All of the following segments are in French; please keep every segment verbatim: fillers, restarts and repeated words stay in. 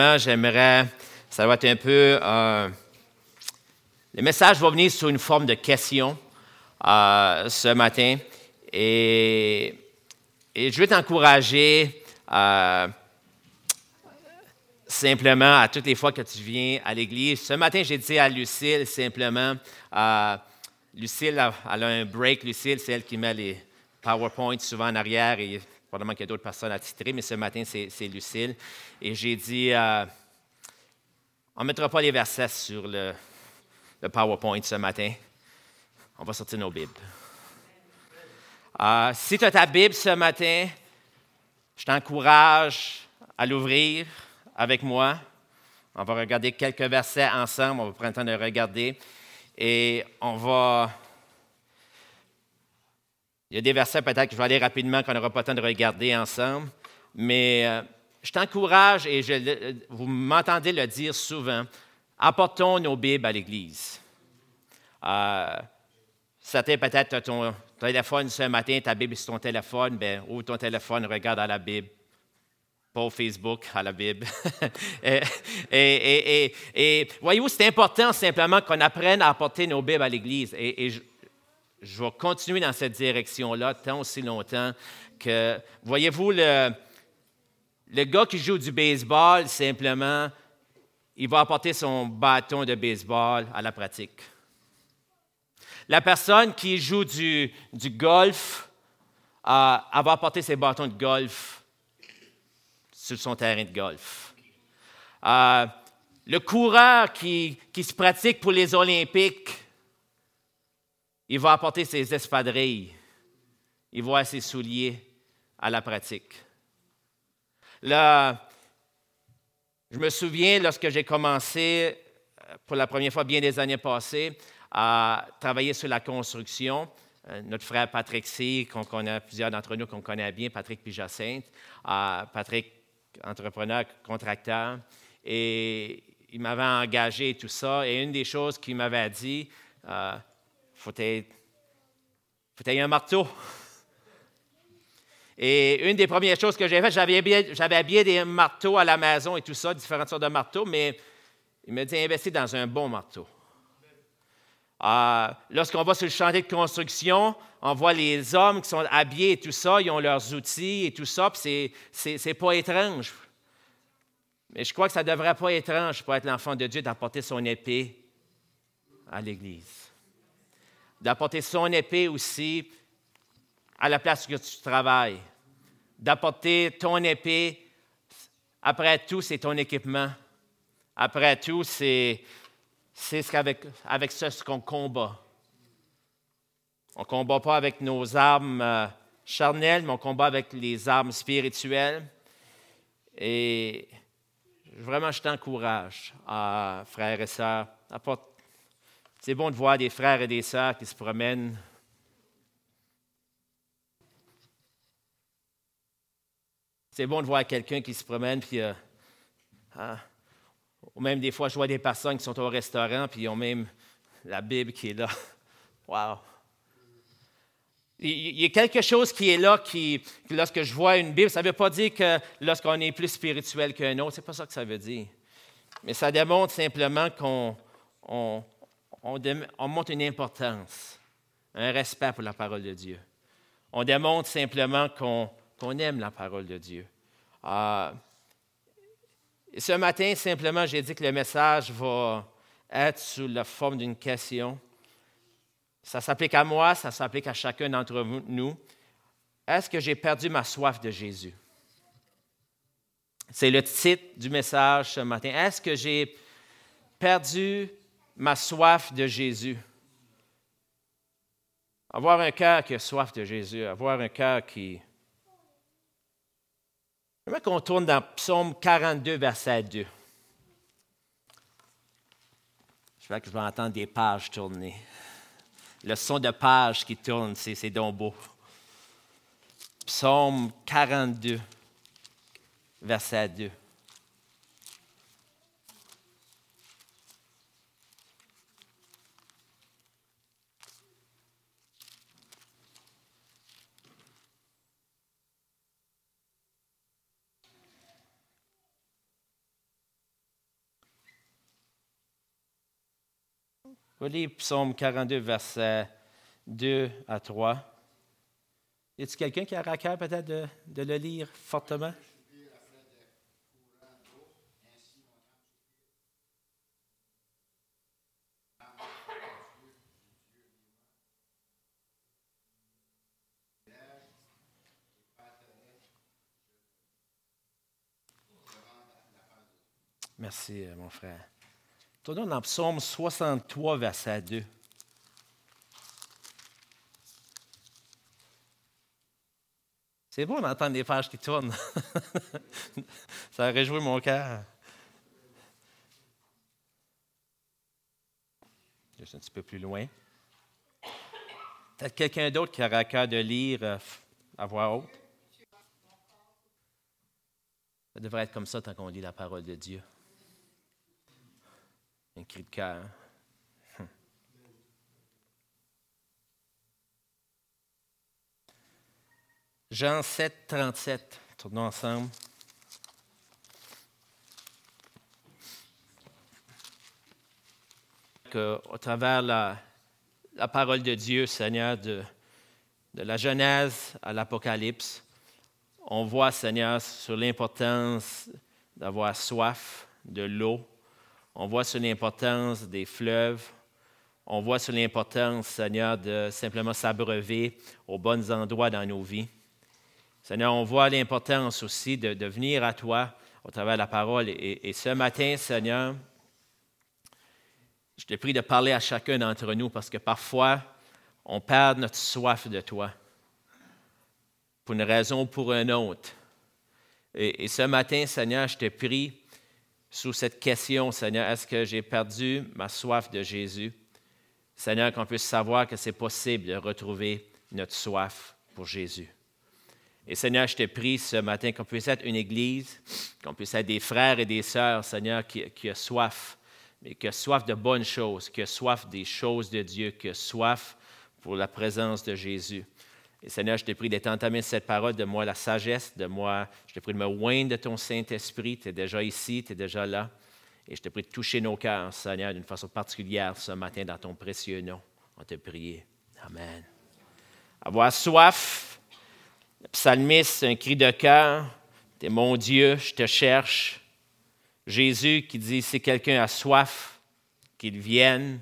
J'aimerais, ça va être un peu, euh, le message va venir sous une forme de question euh, ce matin et, et je veux t'encourager euh, simplement à toutes les fois que tu viens à l'église. Ce matin, j'ai dit à Lucille simplement, euh, Lucille, elle a un break, Lucille, c'est elle qui met les PowerPoints souvent en arrière et probablement qu'il y a d'autres personnes à titrer, mais ce matin, c'est, c'est Lucille. Et j'ai dit, euh, on ne mettra pas les versets sur le, le PowerPoint ce matin. On va sortir nos Bibles. Euh, si tu as ta Bible ce matin, je t'encourage à l'ouvrir avec moi. On va regarder quelques versets ensemble. On va prendre le temps de regarder. Et on va... Il y a des versets peut-être que je vais aller rapidement, qu'on n'aura pas le temps de regarder ensemble. Mais euh, je t'encourage, et je, vous m'entendez le dire souvent, apportons nos Bibles à l'Église. Euh, certains peut-être ton téléphone ce matin, ta Bible sur ton téléphone, bien, ouvre ton téléphone, regarde à la Bible. Pas au Facebook, à la Bible. et, et, et, et, et voyez-vous, c'est important simplement qu'on apprenne à apporter nos Bibles à l'Église. Et, et je, je vais continuer dans cette direction-là tant aussi longtemps que, voyez-vous, le, le gars qui joue du baseball, simplement, il va apporter son bâton de baseball à la pratique. La personne qui joue du, du golf, euh, elle va apporter ses bâtons de golf sur son terrain de golf. Euh, le coureur qui, qui se pratique pour les Olympiques, il va apporter ses espadrilles. Il va avoir ses souliers à la pratique. Là, je me souviens, lorsque j'ai commencé, pour la première fois, bien des années passées, à travailler sur la construction, euh, notre frère Patrick C., qu'on connaît, plusieurs d'entre nous qu'on connaît bien, Patrick puis Jacinthe, euh, Patrick, entrepreneur, contracteur, et il m'avait engagé et tout ça, et une des choses qu'il m'avait dit, euh, faut être, faut être un marteau. Et une des premières choses que j'ai faites, j'avais bien, j'avais bien des marteaux à la maison et tout ça, différentes sortes de marteaux, mais il m'a dit investir dans un bon marteau. Euh, lorsqu'on va sur le chantier de construction, on voit les hommes qui sont habillés et tout ça, ils ont leurs outils et tout ça, puis c'est, c'est, c'est pas étrange. Mais je crois que ça ne devrait pas être étrange pour être l'enfant de Dieu d'apporter son épée à l'Église. D'apporter son épée aussi à la place où tu travailles. D'apporter ton épée, après tout, c'est ton équipement. Après tout, c'est, c'est ce qu'avec, avec ça ce qu'on combat. On ne combat pas avec nos armes euh, charnelles, mais on combat avec les armes spirituelles. Et vraiment, je t'encourage, euh, frères et sœurs. Apporte, c'est bon de voir des frères et des sœurs qui se promènent. C'est bon de voir quelqu'un qui se promène, puis euh, hein, ou même des fois, je vois des personnes qui sont au restaurant, puis ils ont même la Bible qui est là. Wow! Il y a quelque chose qui est là, qui, que lorsque je vois une Bible, ça ne veut pas dire que lorsqu'on est plus spirituel qu'un autre, ce n'est pas ça que ça veut dire. Mais ça démontre simplement qu'on on, on, on montre une importance, un respect pour la parole de Dieu. On démontre simplement qu'on qu'on aime la parole de Dieu. Euh, ce matin, simplement, j'ai dit que le message va être sous la forme d'une question. Ça s'applique à moi, ça s'applique à chacun d'entre nous. Est-ce que j'ai perdu ma soif de Jésus? C'est le titre du message ce matin. Est-ce que j'ai perdu ma soif de Jésus? Avoir un cœur qui a soif de Jésus, avoir un cœur qui... J'aimerais qu'on tourne dans Psaume quarante-deux, verset deux. Je crois que je vais entendre des pages tourner. Le son de pages qui tourne, c'est, c'est donc beau. Psaume quarante-deux, verset deux. On va lire Psaume quarante-deux, versets deux à trois. Y a-t-il quelqu'un qui a à cœur peut-être de, de le lire fortement? Merci, mon frère. Tournons dans Psaume soixante-trois, verset deux. C'est beau d'entendre des pages qui tournent. Ça a réjoui mon cœur. Juste un petit peu plus loin. Peut-être quelqu'un d'autre qui aura à cœur de lire euh, à voix haute. Ça devrait être comme ça tant qu'on lit la parole de Dieu. Un cri de cœur. Hum. Jean sept, trente-sept. Tournons ensemble. Que, au travers la, la parole de Dieu, Seigneur, de, de la Genèse à l'Apocalypse, on voit, Seigneur, sur l'importance d'avoir soif de l'eau. On voit sur l'importance des fleuves. On voit sur l'importance, Seigneur, de simplement s'abreuver aux bons endroits dans nos vies. Seigneur, on voit l'importance aussi de, de venir à toi au travers de la parole. Et, et ce matin, Seigneur, je te prie de parler à chacun d'entre nous parce que parfois, on perd notre soif de toi pour une raison ou pour une autre. Et, et ce matin, Seigneur, je te prie sous cette question, Seigneur, est-ce que j'ai perdu ma soif de Jésus? Seigneur, qu'on puisse savoir que c'est possible de retrouver notre soif pour Jésus. Et Seigneur, je te prie ce matin qu'on puisse être une Église, qu'on puisse être des frères et des sœurs, Seigneur, qui, qui a soif, mais qui a soif de bonnes choses, qui a soif des choses de Dieu, qui a soif pour la présence de Jésus. Et Seigneur, je te prie d'être entamé de cette parole, de moi la sagesse, de moi, je te prie de me oindre de ton Saint-Esprit. Tu es déjà ici, tu es déjà là. Et je te prie de toucher nos cœurs, Seigneur, d'une façon particulière ce matin dans ton précieux nom. On te prie. Amen. Avoir soif, le psalmiste, c'est un cri de cœur. Tu es mon Dieu, je te cherche. Jésus qui dit, si quelqu'un a soif, qu'il vienne.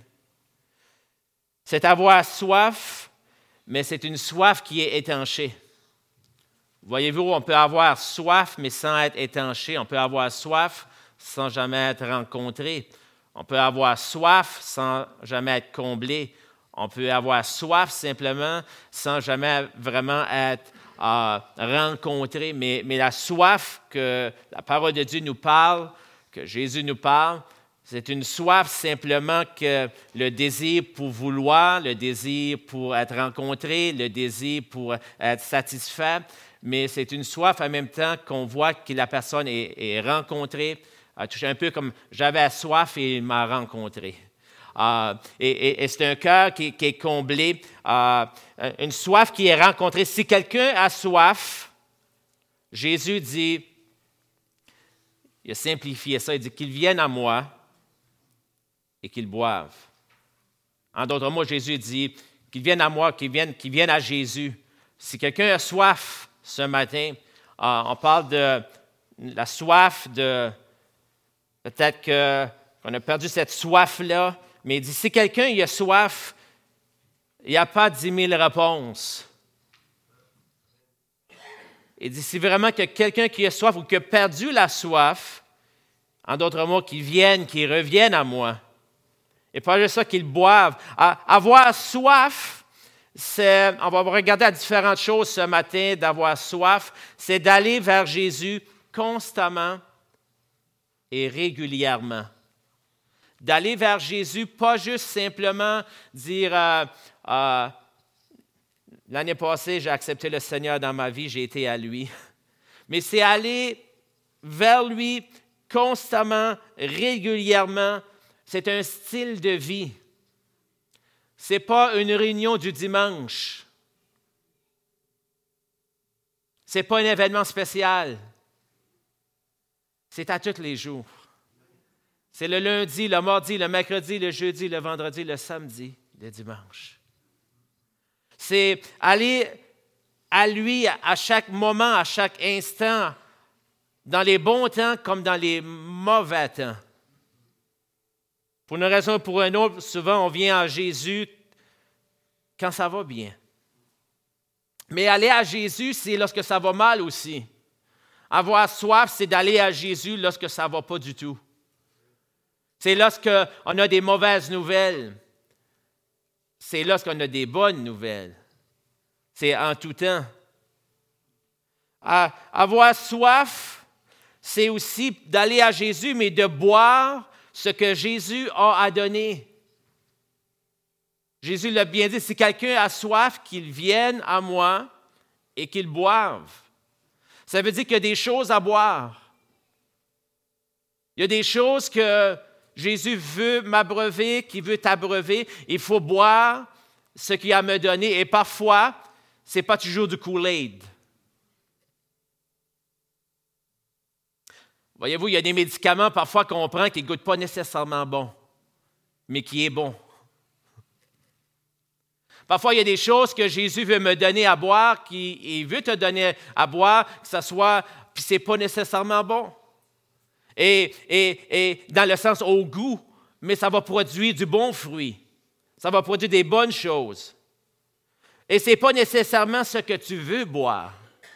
C'est avoir soif, mais c'est une soif qui est étanchée. Voyez-vous, on peut avoir soif, mais sans être étanché. On peut avoir soif sans jamais être rencontré. On peut avoir soif sans jamais être comblé. On peut avoir soif simplement sans jamais vraiment être euh, rencontré. Mais, mais la soif que la parole de Dieu nous parle, que Jésus nous parle, c'est une soif simplement que le désir pour vouloir, le désir pour être rencontré, le désir pour être satisfait, mais c'est une soif en même temps qu'on voit que la personne est, est rencontrée, euh, touché un peu comme j'avais soif et il m'a rencontré. Euh, et, et, et c'est un cœur qui, qui est comblé, euh, une soif qui est rencontrée. Si quelqu'un a soif, Jésus dit, il a simplifié ça, il dit qu'il vienne à moi et qu'ils boivent. En d'autres mots, Jésus dit qu'ils viennent à moi, qu'ils viennent, qu'ils viennent à Jésus. Si quelqu'un a soif ce matin, euh, on parle de la soif de... Peut-être que, qu'on a perdu cette soif-là, mais il dit, si quelqu'un il a soif, il n'y a pas dix mille réponses. Il dit, si vraiment qu'il y a quelqu'un qui a soif ou qui a perdu la soif, en d'autres mots, qu'il vienne, qu'il revienne à moi. Et pas juste ça, qu'ils boivent. Avoir soif, c'est, on va regarder à différentes choses ce matin d'avoir soif, c'est d'aller vers Jésus constamment et régulièrement. D'aller vers Jésus, pas juste simplement dire euh, euh, l'année passée, j'ai accepté le Seigneur dans ma vie, j'ai été à lui. Mais c'est aller vers lui constamment, régulièrement. C'est un style de vie. Ce n'est pas une réunion du dimanche. Ce n'est pas un événement spécial. C'est à tous les jours. C'est le lundi, le mardi, le mercredi, le jeudi, le vendredi, le samedi, le dimanche. C'est aller à lui à chaque moment, à chaque instant, dans les bons temps comme dans les mauvais temps. Pour une raison ou pour une autre, souvent on vient à Jésus quand ça va bien. Mais aller à Jésus, c'est lorsque ça va mal aussi. Avoir soif, c'est d'aller à Jésus lorsque ça ne va pas du tout. C'est lorsqu'on a des mauvaises nouvelles. C'est lorsqu'on a des bonnes nouvelles. C'est en tout temps. À avoir soif, c'est aussi d'aller à Jésus, mais de boire ce que Jésus a à donner. Jésus l'a bien dit, si quelqu'un a soif, qu'il vienne à moi et qu'il boive. Ça veut dire qu'il y a des choses à boire. Il y a des choses que Jésus veut m'abreuver, qu'il veut t'abreuver. Il faut boire ce qu'il a à me donner. Et parfois, ce n'est pas toujours du Kool-Aid. Voyez-vous, il y a des médicaments parfois qu'on prend qui ne goûtent pas nécessairement bon, mais qui est bon. Parfois, il y a des choses que Jésus veut me donner à boire, qu'il veut te donner à boire, que ce soit, puis ce n'est pas nécessairement bon. Et, et, et dans le sens au goût, mais ça va produire du bon fruit. Ça va produire des bonnes choses. Et ce n'est pas nécessairement ce que tu veux boire.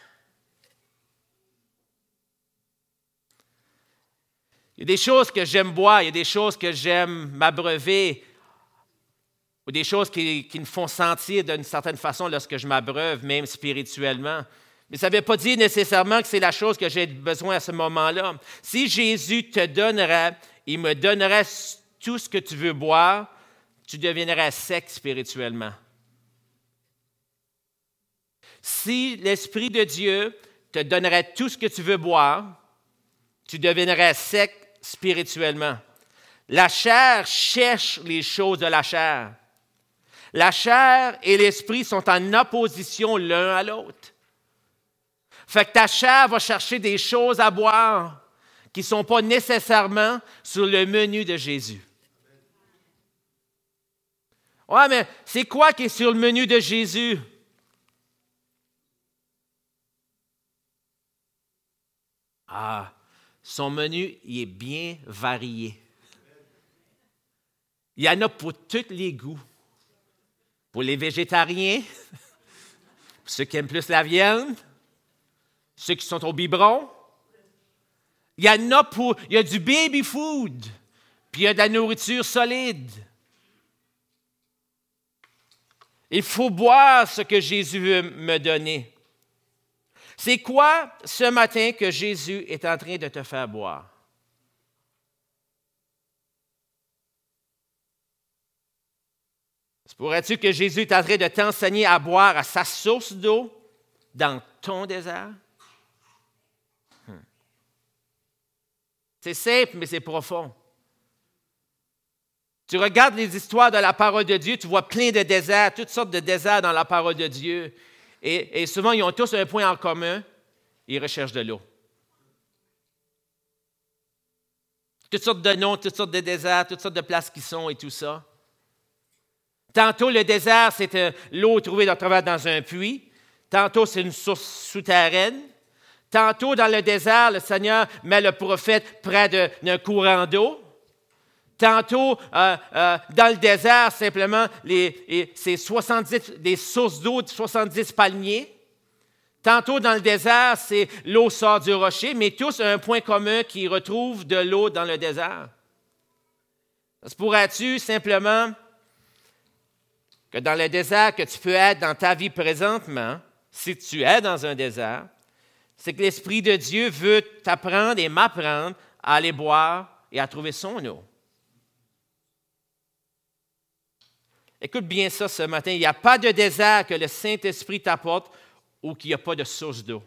Il y a des choses que j'aime boire, il y a des choses que j'aime m'abreuver, ou des choses qui, qui me font sentir d'une certaine façon lorsque je m'abreuve, même spirituellement. Mais ça ne veut pas dire nécessairement que c'est la chose que j'ai besoin à ce moment-là. Si Jésus te donnerait, il me donnerait tout ce que tu veux boire, tu deviendrais sec spirituellement. Si l'Esprit de Dieu te donnerait tout ce que tu veux boire, tu deviendrais sec spirituellement. La chair cherche les choses de la chair. La chair et l'esprit sont en opposition l'un à l'autre. Fait que ta chair va chercher des choses à boire qui ne sont pas nécessairement sur le menu de Jésus. Ouais, mais c'est quoi qui est sur le menu de Jésus? Ah, son menu, il est bien varié. Il y en a pour tous les goûts. Pour les végétariens, pour ceux qui aiment plus la viande, ceux qui sont au biberon. Il y en a pour, il y a du baby food, puis il y a de la nourriture solide. Il faut boire ce que Jésus veut me donner. C'est quoi ce matin que Jésus est en train de te faire boire? Pourrais-tu que Jésus est en train de t'enseigner à boire à sa source d'eau dans ton désert? Hmm. C'est simple, mais c'est profond. Tu regardes les histoires de la parole de Dieu, tu vois plein de déserts, toutes sortes de déserts dans la parole de Dieu. Et, et souvent, ils ont tous un point en commun, ils recherchent de l'eau. Toutes sortes de noms, toutes sortes de déserts, toutes sortes de places qui sont et tout ça. Tantôt, le désert, c'est euh, l'eau trouvée à travers dans un puits. Tantôt, c'est une source souterraine. Tantôt, dans le désert, le Seigneur met le prophète près de, d'un courant d'eau. Tantôt, euh, euh, dans le désert, simplement, les, les, c'est soixante-dix, des sources d'eau de soixante-dix palmiers. Tantôt, dans le désert, c'est l'eau sort du rocher, mais tous ont un point commun qui retrouve de l'eau dans le désert. Pourrais-tu simplement que dans le désert que tu peux être dans ta vie présentement, si tu es dans un désert, c'est que l'Esprit de Dieu veut t'apprendre et m'apprendre à aller boire et à trouver son eau. Écoute bien ça ce matin. Il n'y a pas de désert que le Saint-Esprit t'apporte ou qu'il n'y a pas de source d'eau.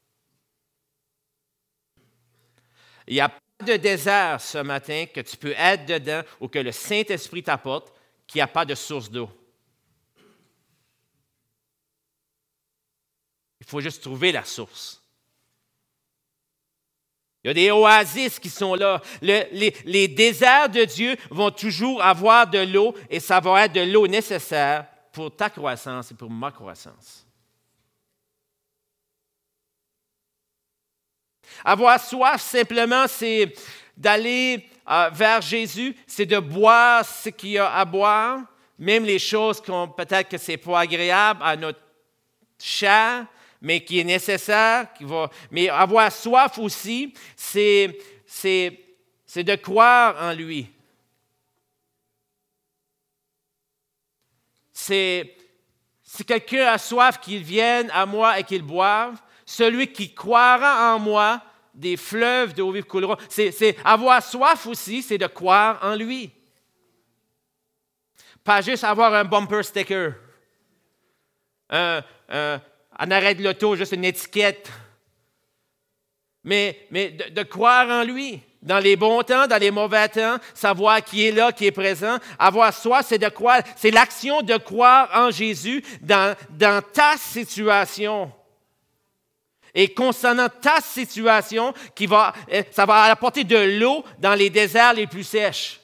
Il n'y a pas de désert ce matin que tu peux être dedans ou que le Saint-Esprit t'apporte qu'il n'y a pas de source d'eau. Il faut juste trouver la source. Il y a des oasis qui sont là. Le, les, les déserts de Dieu vont toujours avoir de l'eau et ça va être de l'eau nécessaire pour ta croissance et pour ma croissance. Avoir soif, simplement, c'est d'aller euh, vers Jésus, c'est de boire ce qu'il y a à boire, même les choses qu'on peut-être que ce n'est pas agréable à notre chair, mais qui est nécessaire. Qui va, mais avoir soif aussi, c'est, c'est, c'est de croire en lui. C'est, si quelqu'un a soif, qu'il vienne à moi et qu'il boive. Celui qui croira en moi, des fleuves d'eau vive couleront. C'est, c'est avoir soif aussi, c'est de croire en lui. Pas juste avoir un bumper sticker, un, un, en arrêt de l'auto, juste une étiquette. Mais, mais de, de croire en lui. Dans les bons temps, dans les mauvais temps, savoir qui est là, qui est présent. Avoir soif, c'est de croire. C'est l'action de croire en Jésus dans, dans ta situation. Et concernant ta situation, qui va, ça va apporter de l'eau dans les déserts les plus sèches.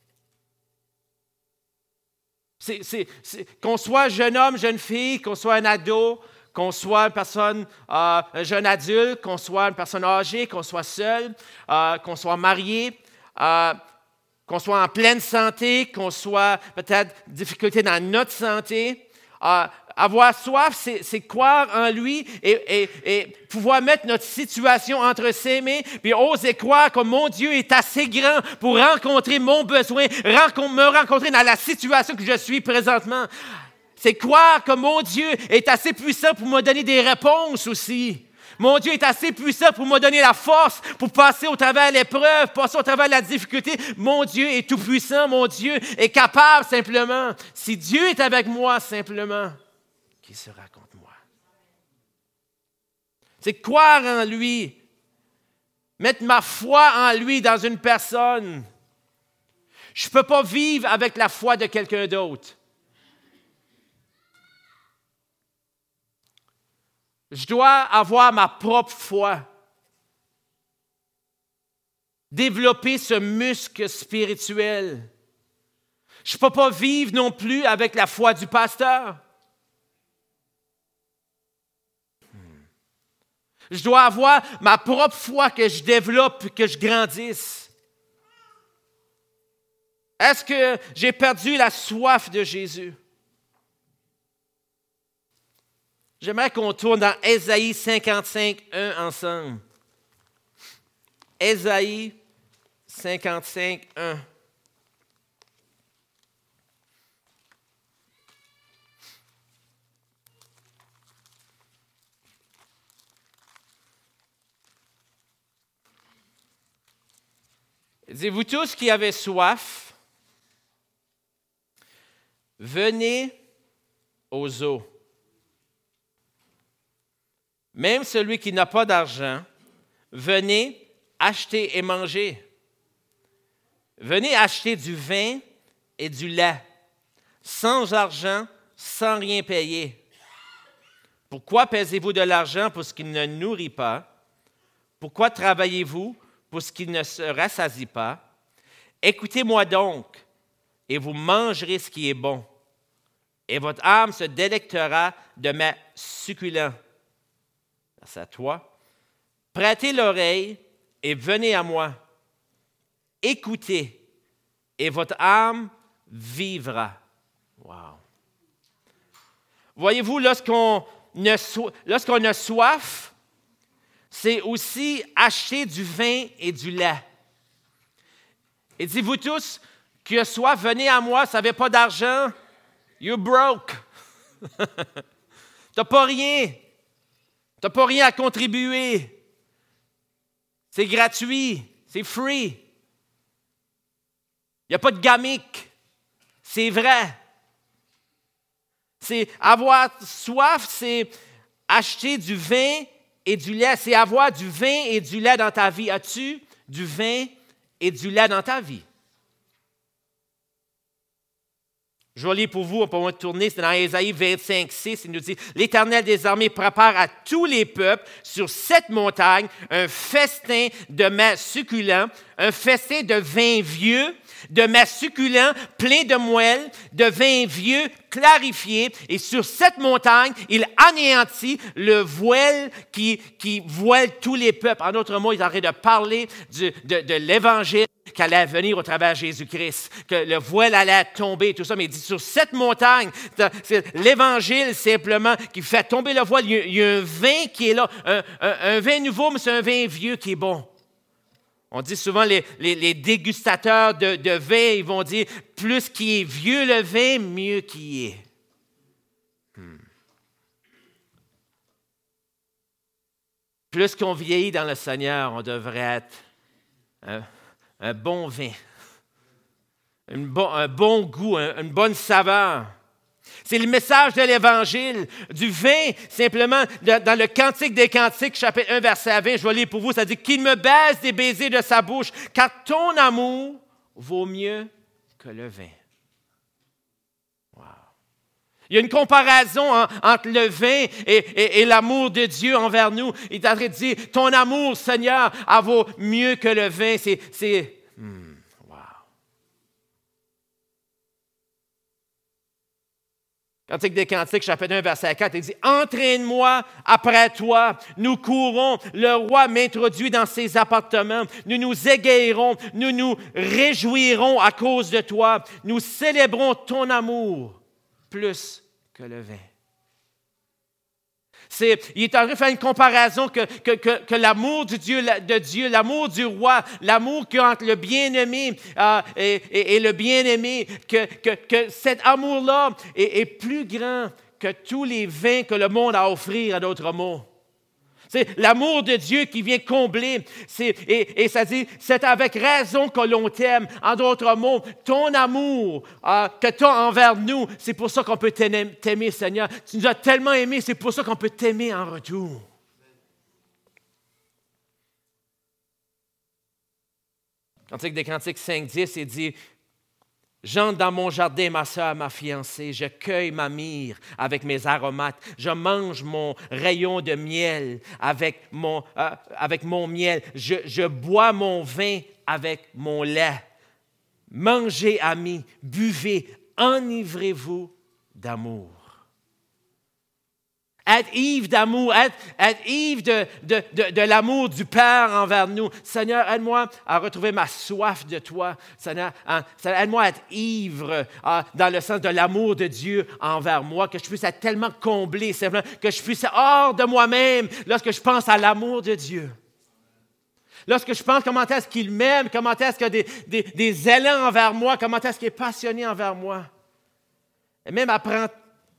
C'est, c'est, c'est, qu'on soit jeune homme, jeune fille, qu'on soit un ado, qu'on soit une personne, euh, un jeune adulte, qu'on soit une personne âgée, qu'on soit seul, euh, qu'on soit marié, euh, qu'on soit en pleine santé, qu'on soit peut-être difficulté dans notre santé. Euh, avoir soif, c'est, c'est croire en lui et, et, et pouvoir mettre notre situation entre ses mains, puis oser croire que mon Dieu est assez grand pour rencontrer mon besoin, rencontre, me rencontrer dans la situation que je suis présentement. C'est croire que mon Dieu est assez puissant pour me donner des réponses aussi. Mon Dieu est assez puissant pour me donner la force pour passer au travers de l'épreuve, passer au travers de la difficulté. Mon Dieu est tout puissant, mon Dieu est capable simplement. Si Dieu est avec moi simplement, qui sera contre moi? C'est croire en lui, mettre ma foi en lui dans une personne. Je ne peux pas vivre avec la foi de quelqu'un d'autre. Je dois avoir ma propre foi. Développer ce muscle spirituel. Je ne peux pas vivre non plus avec la foi du pasteur. Je dois avoir ma propre foi que je développe, que je grandisse. Est-ce que j'ai perdu la soif de Jésus? J'aimerais qu'on tourne dans Ésaïe cinquante-cinq, un ensemble. Ésaïe cinquante-cinq, un. Dites-vous tous qui avez soif, venez aux eaux. Même celui qui n'a pas d'argent, venez acheter et manger. Venez acheter du vin et du lait, sans argent, sans rien payer. Pourquoi pesez-vous de l'argent pour ce qui ne nourrit pas? Pourquoi travaillez-vous pour ce qui ne se rassasie pas? Écoutez-moi donc, et vous mangerez ce qui est bon, et votre âme se délectera de mes succulents. C'est à toi. Prêtez l'oreille et venez à moi. Écoutez, et votre âme vivra. Wow. Voyez-vous, lorsqu'on a, so- lorsqu'on a soif, c'est aussi acheter du vin et du lait. Et dites-vous tous qui a soif, venez à moi, ça n'avait pas d'argent. You're broke. Tu n'as pas rien. Tu n'as pas rien à contribuer. C'est gratuit. C'est free. Il n'y a pas de gamique. C'est vrai. C'est avoir soif, c'est acheter du vin et du lait. C'est avoir du vin et du lait dans ta vie. As-tu du vin et du lait dans ta vie? Je vais lire pour vous, on peut tourner, c'est dans Ésaïe vingt-cinq, six, il nous dit « L'Éternel des armées prépare à tous les peuples sur cette montagne un festin de mets succulents, un festin de vin vieux, de mets succulents plein de moelle, de vin vieux clarifié, et sur cette montagne, il anéantit le voile qui, qui voile tous les peuples. » En d'autres mots, il est en train de parler du, de, de l'Évangile qui allait venir au travers de Jésus-Christ, que le voile allait tomber, tout ça. Mais il dit, sur cette montagne, c'est l'Évangile simplement qui fait tomber le voile. Il y a, il y a un vin qui est là, un, un, un vin nouveau, mais c'est un vin vieux qui est bon. On dit souvent, les, les, les dégustateurs de, de vin, ils vont dire, plus qu'il est vieux le vin, mieux qu'il est. Hmm. Plus qu'on vieillit dans le Seigneur, on devrait être un, un bon vin, un bon, un bon goût, un, une bonne saveur. C'est le message de l'Évangile, du vin, simplement, de, dans le Cantique des Cantiques, chapitre un, verset vingt, je vais lire pour vous, ça dit « Qu'il me baise des baisers de sa bouche, car ton amour vaut mieux que le vin. » Wow. Il y a une comparaison hein, entre le vin et, et, et l'amour de Dieu envers nous. Il est en train de dire « Ton amour, Seigneur, vaut mieux que le vin. » C'est... c'est hmm. Cantique des Cantiques, chapitre un, verset quatre, il dit « Entraîne-moi après toi, nous courons, le roi m'introduit dans ses appartements, nous nous égayerons, nous nous réjouirons à cause de toi, nous célébrons ton amour plus que le vin. » C'est, il est en train de faire une comparaison que, que, que, que l'amour de Dieu, de Dieu, l'amour du roi, l'amour qu'il y a entre le bien-aimé euh, et, et, et le bien-aimé, que, que, que cet amour-là est, est plus grand que tous les vins que le monde a à offrir, à d'autres mots. C'est l'amour de Dieu qui vient combler. C'est, et, et ça dit, c'est avec raison que l'on t'aime. En d'autres mots, ton amour euh, que tu as envers nous, c'est pour ça qu'on peut t'aimer, t'aimer, Seigneur. Tu nous as tellement aimés, c'est pour ça qu'on peut t'aimer en retour. Cantique des Cantiques cinq, dix, il dit, j'entre dans mon jardin, ma sœur, ma fiancée, je cueille ma myrrhe avec mes aromates, je mange mon rayon de miel avec mon, euh, avec mon miel, je, je bois mon vin avec mon lait. Mangez, amis, buvez, enivrez-vous d'amour. Être ivre d'amour, être, être ivre de, de, de, de l'amour du Père envers nous. Seigneur, aide-moi à retrouver ma soif de toi. Seigneur, hein, aide-moi à être ivre hein, dans le sens de l'amour de Dieu envers moi, que je puisse être tellement comblé, simplement, que je puisse être hors de moi-même lorsque je pense à l'amour de Dieu. Lorsque je pense comment est-ce qu'il m'aime, comment est-ce qu'il a des, des, des élans envers moi, comment est-ce qu'il est passionné envers moi. Et même après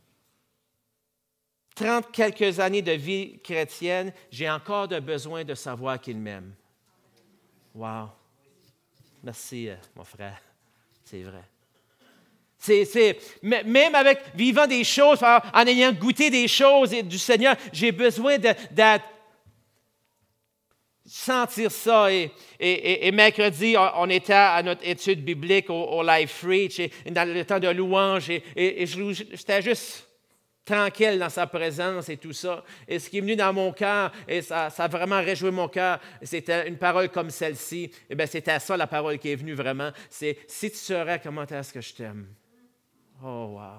trente quelques années de vie chrétienne, j'ai encore de besoin de savoir qu'il m'aime. Wow! Merci, mon frère. C'est vrai. C'est, c'est, même avec vivant des choses, en ayant goûté des choses du Seigneur, j'ai besoin de, de sentir ça. Et, et, et mercredi, on était à notre étude biblique au, au Life Reach, et dans le temps de louange, et, et, et j'étais juste tranquille dans sa présence et tout ça. Et ce qui est venu dans mon cœur, et ça, ça a vraiment réjoui mon cœur, c'était une parole comme celle-ci. Eh bien, c'était ça la parole qui est venue vraiment. C'est « Si tu saurais comment est-ce que je t'aime. » Oh, wow!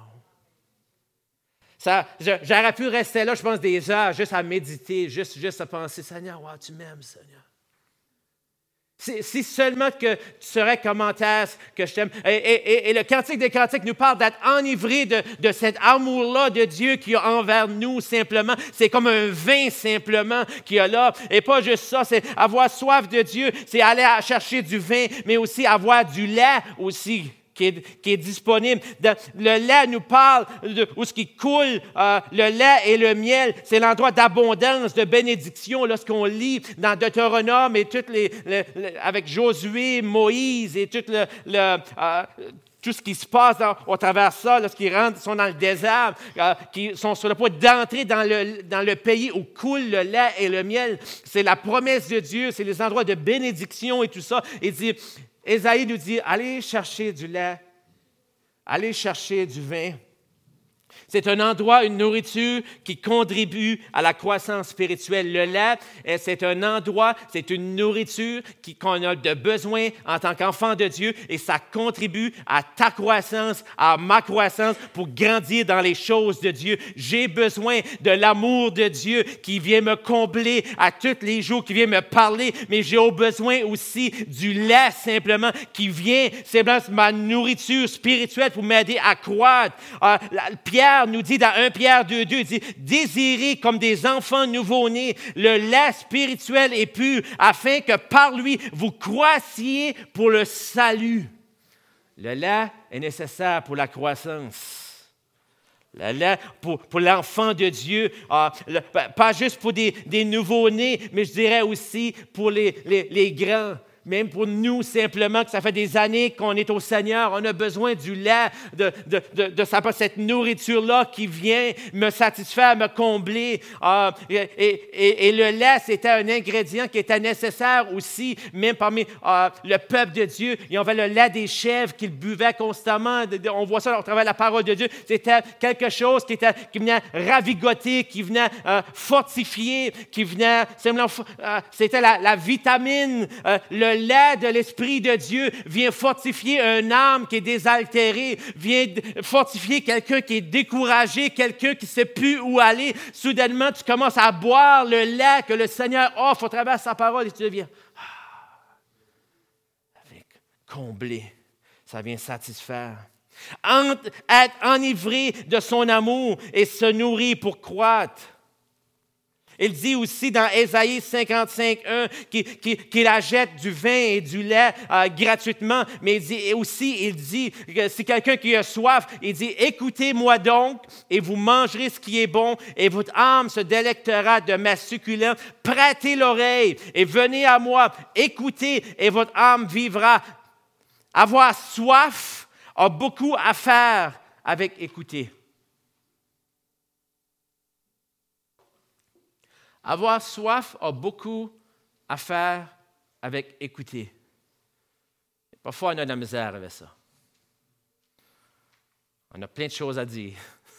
Ça, j'aurais pu rester là, je pense, des heures, juste à méditer, juste, juste à penser « Seigneur, wow, tu m'aimes, Seigneur. » Si, si seulement que tu saurais comment est-ce que je t'aime. Et, et, et le Cantique des Cantiques nous parle d'être enivré de, de cet amour-là de Dieu qu'il y a envers nous simplement. C'est comme un vin simplement qu'il y a là. Et pas juste ça, c'est avoir soif de Dieu, c'est aller chercher du vin, mais aussi avoir du lait aussi. Qui est, qui est disponible. De, le lait nous parle de où ce qui coule, euh, le lait et le miel. C'est l'endroit d'abondance, de bénédiction lorsqu'on lit dans Deutéronome et toutes les, le, le, avec Josué, Moïse et tout, le, le, euh, tout ce qui se passe dans, au travers de ça, lorsqu'ils rentrent, sont dans le désert, euh, qui sont sur le point d'entrer dans le, dans le pays où coule le lait et le miel. C'est la promesse de Dieu, c'est les endroits de bénédiction et tout ça. Il dit, Ésaïe nous dit, allez chercher du lait, aller chercher du vin. C'est un endroit, une nourriture qui contribue à la croissance spirituelle. Le lait, c'est un endroit, c'est une nourriture qui, qu'on a de besoin en tant qu'enfant de Dieu et ça contribue à ta croissance, à ma croissance pour grandir dans les choses de Dieu. J'ai besoin de l'amour de Dieu qui vient me combler à tous les jours, qui vient me parler, mais j'ai besoin aussi du lait simplement qui vient, simplement ma nourriture spirituelle pour m'aider à croître. Euh, la, Pierre nous dit dans un Pierre deux deux, il dit « Désirez comme des enfants nouveau-nés le lait spirituel et pur, afin que par lui, vous croissiez pour le salut. » Le lait est nécessaire pour la croissance. Le lait pour, pour l'enfant de Dieu, euh, le, pas juste pour des, des nouveau-nés, mais je dirais aussi pour les, les, les grands. Même pour nous, simplement, que ça fait des années qu'on est au Seigneur, on a besoin du lait, de, de, de, de cette nourriture-là qui vient me satisfaire, me combler. Euh, et, et, et le lait, c'était un ingrédient qui était nécessaire aussi, même parmi euh, le peuple de Dieu. Il y avait le lait des chèvres qu'ils buvaient constamment. On voit ça au travers de la parole de Dieu. C'était quelque chose qui, était, qui venait ravigoter, qui venait euh, fortifier, qui venait simplement... Euh, c'était la, la vitamine, euh, le Le lait de l'Esprit de Dieu vient fortifier un âme qui est désaltérée, vient fortifier quelqu'un qui est découragé, quelqu'un qui ne sait plus où aller. Soudainement, tu commences à boire le lait que le Seigneur offre au travers de sa parole et tu deviens ah, avec comblé. Ça vient satisfaire. En, être enivré de son amour et se nourrir pour croître. Il dit aussi dans Ésaïe cinquante-cinq, un qu'il, qu'il, qu'il achète du vin et du lait euh, gratuitement, mais il dit, et aussi, il dit que si quelqu'un qui a soif, il dit, écoutez-moi donc et vous mangerez ce qui est bon et votre âme se délectera de ma succulente. Prêtez l'oreille et venez à moi, écoutez et votre âme vivra. Avoir soif a beaucoup à faire avec écouter. Avoir soif a beaucoup à faire avec écouter. Parfois, on a de la misère avec ça. On a plein de choses à dire.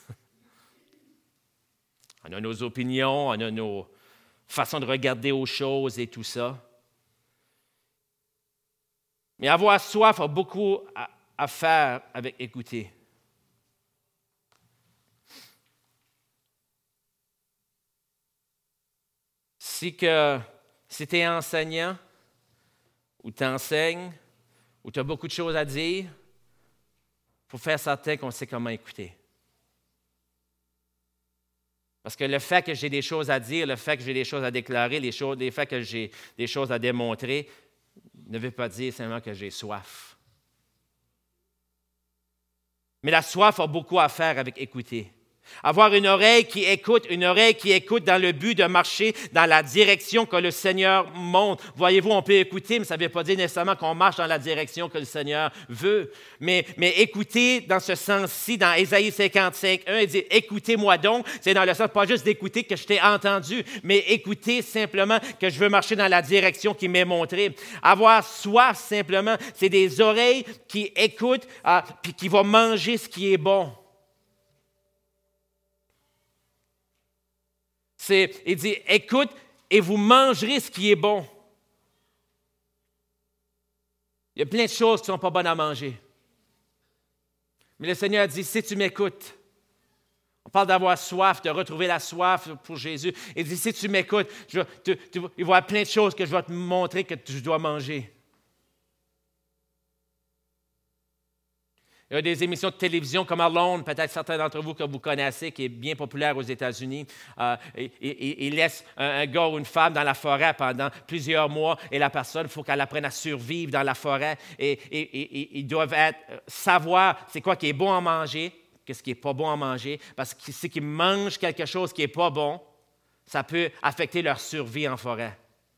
On a nos opinions, on a nos façons de regarder aux choses et tout ça. Mais avoir soif a beaucoup à, à faire avec écouter. Si, que, si tu es enseignant, ou tu enseignes, ou tu as beaucoup de choses à dire, il faut faire certain qu'on sait comment écouter. Parce que le fait que j'ai des choses à dire, le fait que j'ai des choses à déclarer, les choses, le fait que j'ai des choses à démontrer, ne veut pas dire simplement que j'ai soif. Mais la soif a beaucoup à faire avec écouter. Avoir une oreille qui écoute, une oreille qui écoute dans le but de marcher dans la direction que le Seigneur montre. Voyez-vous, on peut écouter, mais ça ne veut pas dire nécessairement qu'on marche dans la direction que le Seigneur veut. Mais, mais écouter dans ce sens-ci, dans Ésaïe cinquante-cinq, un, il dit « Écoutez-moi donc », c'est dans le sens pas juste d'écouter que je t'ai entendu, mais écouter simplement que je veux marcher dans la direction qui m'est montrée. Avoir soif, simplement, c'est des oreilles qui écoutent euh, puis qui vont manger ce qui est bon. C'est, il dit, écoute et vous mangerez ce qui est bon. Il y a plein de choses qui ne sont pas bonnes à manger. Mais le Seigneur dit, si tu m'écoutes, on parle d'avoir soif, de retrouver la soif pour Jésus. Il dit, si tu m'écoutes, je, tu, tu, il va y avoir plein de choses que je vais te montrer que tu dois manger. Il y a des émissions de télévision comme Alone, peut-être certains d'entre vous que vous connaissez, qui est bien populaire aux États-Unis. Euh, il laisse un, un gars ou une femme dans la forêt pendant plusieurs mois et la personne, il faut qu'elle apprenne à survivre dans la forêt. Et, et, et, et ils doivent être, savoir c'est quoi qui est bon à manger, qu'est-ce qui n'est pas bon à manger, parce que si ils mangent quelque chose qui n'est pas bon, ça peut affecter leur survie en forêt.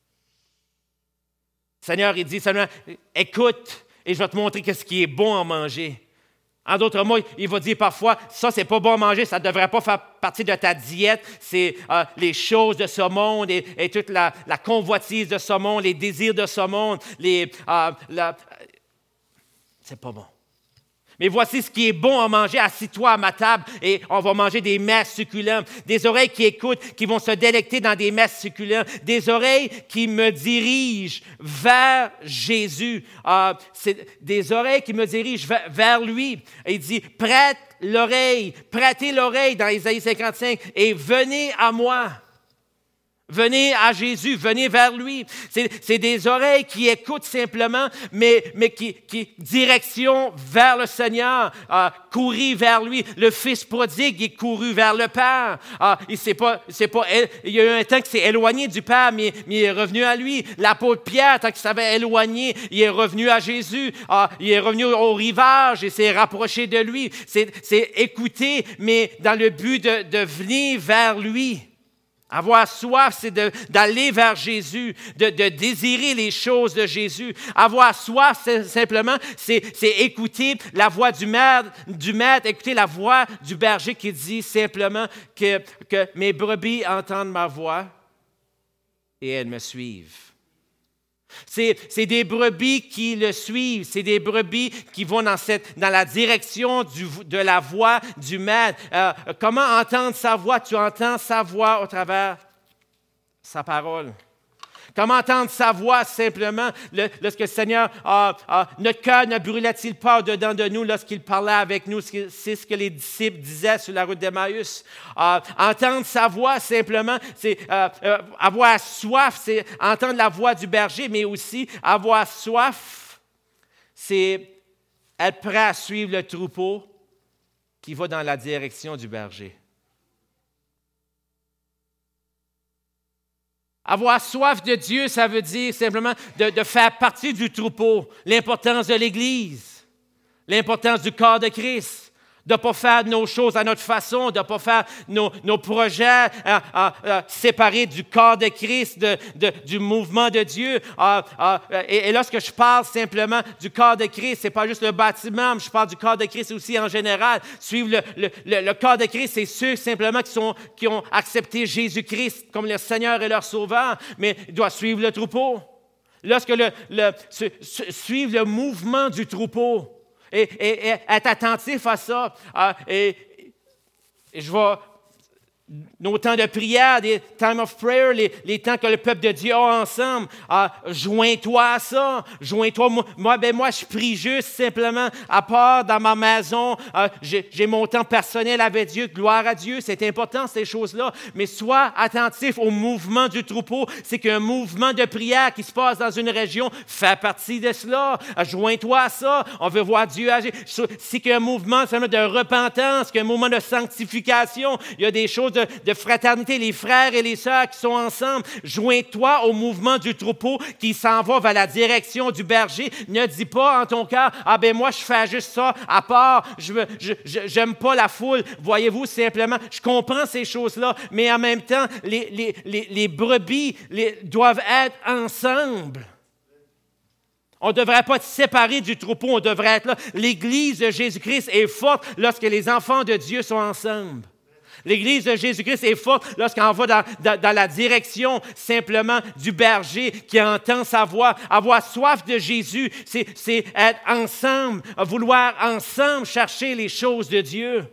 Le Seigneur, il dit seulement, écoute et je vais te montrer qu'est-ce qui est bon à manger. En d'autres mots, il va dire parfois, ça, c'est pas bon à manger, ça ne devrait pas faire partie de ta diète. C'est euh, les choses de ce monde et, et toute la, la convoitise de ce monde, les désirs de ce monde. Les, euh, la... C'est pas bon. Mais voici ce qui est bon à manger. Assis-toi à ma table et on va manger des mets succulents. Des oreilles qui écoutent, qui vont se délecter dans des mets succulents. Des oreilles qui me dirigent vers Jésus. Euh, c'est des oreilles qui me dirigent vers, vers lui. Et il dit, prête l'oreille, prêtez l'oreille dans Ésaïe cinquante-cinq et venez à moi. Venez à Jésus, venez vers lui. C'est, c'est des oreilles qui écoutent simplement, mais, mais qui, qui direction vers le Seigneur, euh, courir vers lui. Le fils prodigue est couru vers le Père. Euh, il, c'est pas, c'est pas, il y a eu un temps qu'il s'est éloigné du Père, mais, mais il est revenu à lui. L'apôtre Pierre, tant qu'il s'avait éloigné, il est revenu à Jésus. Euh, il est revenu au rivage et s'est rapproché de lui. C'est, c'est écouter, mais dans le but de, de venir vers lui. Avoir soif, c'est de, d'aller vers Jésus, de, de désirer les choses de Jésus. Avoir soif, c'est simplement, c'est, c'est écouter la voix du maître, du maître, écouter la voix du berger qui dit simplement que, que mes brebis entendent ma voix et elles me suivent. C'est, c'est des brebis qui le suivent, c'est des brebis qui vont dans, cette, dans la direction du, de la voix du maître. Euh, comment entendre sa voix? Tu entends sa voix au travers sa parole. Comment entendre sa voix simplement le, lorsque le Seigneur, a, a, notre cœur ne brûlait-il pas au-dedans de nous lorsqu'il parlait avec nous? C'est ce que les disciples disaient sur la route d'Emmaüs. Euh, entendre sa voix simplement, c'est euh, euh, avoir soif, c'est entendre la voix du berger, mais aussi avoir soif, c'est être prêt à suivre le troupeau qui va dans la direction du berger. Avoir soif de Dieu, ça veut dire simplement de, de faire partie du troupeau, l'importance de l'Église, l'importance du corps de Christ, de ne pas faire nos choses à notre façon, de ne pas faire nos, nos projets à, à, à, séparés du corps de Christ, de, de, du mouvement de Dieu. À, à, et, et lorsque je parle simplement du corps de Christ, ce n'est pas juste le bâtiment, mais je parle du corps de Christ aussi en général. Suivre le, le, le, le corps de Christ, c'est ceux simplement qui, sont, qui ont accepté Jésus-Christ comme leur Seigneur et leur Sauveur, mais ils doivent suivre le troupeau. Lorsque le, le, su, su, suivre le mouvement du troupeau, Et, et, et être attentif à ça. Euh, et, et je vais... Nos temps de prière, des time of prayer, les, les temps que le peuple de Dieu a ensemble, euh, joins-toi à ça. Joins-toi. Moi, ben moi, je prie juste simplement à part dans ma maison. Euh, j'ai, j'ai mon temps personnel avec Dieu. Gloire à Dieu. C'est important, ces choses-là. Mais sois attentif au mouvement du troupeau. C'est qu'un mouvement de prière qui se passe dans une région fait partie de cela. Euh, joins-toi à ça. On veut voir Dieu agir. C'est qu'un mouvement de repentance, qu'un mouvement de sanctification. Il y a des choses de, de fraternité, les frères et les sœurs qui sont ensemble. Joins-toi au mouvement du troupeau qui s'en va vers la direction du berger. Ne dis pas en ton cœur, ah ben moi je fais juste ça, à part, je je, je, j'aime pas la foule. Voyez-vous, simplement, je comprends ces choses-là, mais en même temps, les, les, les, les brebis les, doivent être ensemble. On ne devrait pas être séparés du troupeau, on devrait être là. L'Église de Jésus-Christ est forte lorsque les enfants de Dieu sont ensemble. L'Église de Jésus-Christ est forte lorsqu'on va dans, dans, dans la direction simplement du berger qui entend sa voix. Avoir soif de Jésus, c'est, c'est être ensemble, vouloir ensemble chercher les choses de Dieu.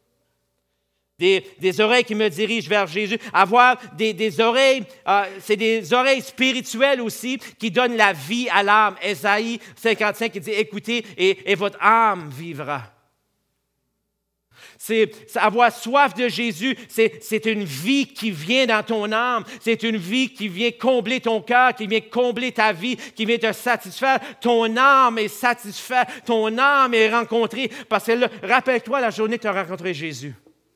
Des, des oreilles qui me dirigent vers Jésus. Avoir des, des oreilles, euh, c'est des oreilles spirituelles aussi qui donnent la vie à l'âme. Ésaïe cinquante-cinq qui dit, écoutez et, et votre âme vivra. C'est, c'est avoir soif de Jésus, c'est, c'est une vie qui vient dans ton âme, c'est une vie qui vient combler ton cœur, qui vient combler ta vie, qui vient te satisfaire. Ton âme est satisfaite, ton âme est rencontrée, parce que là, rappelle-toi la journée que tu as rencontré Jésus.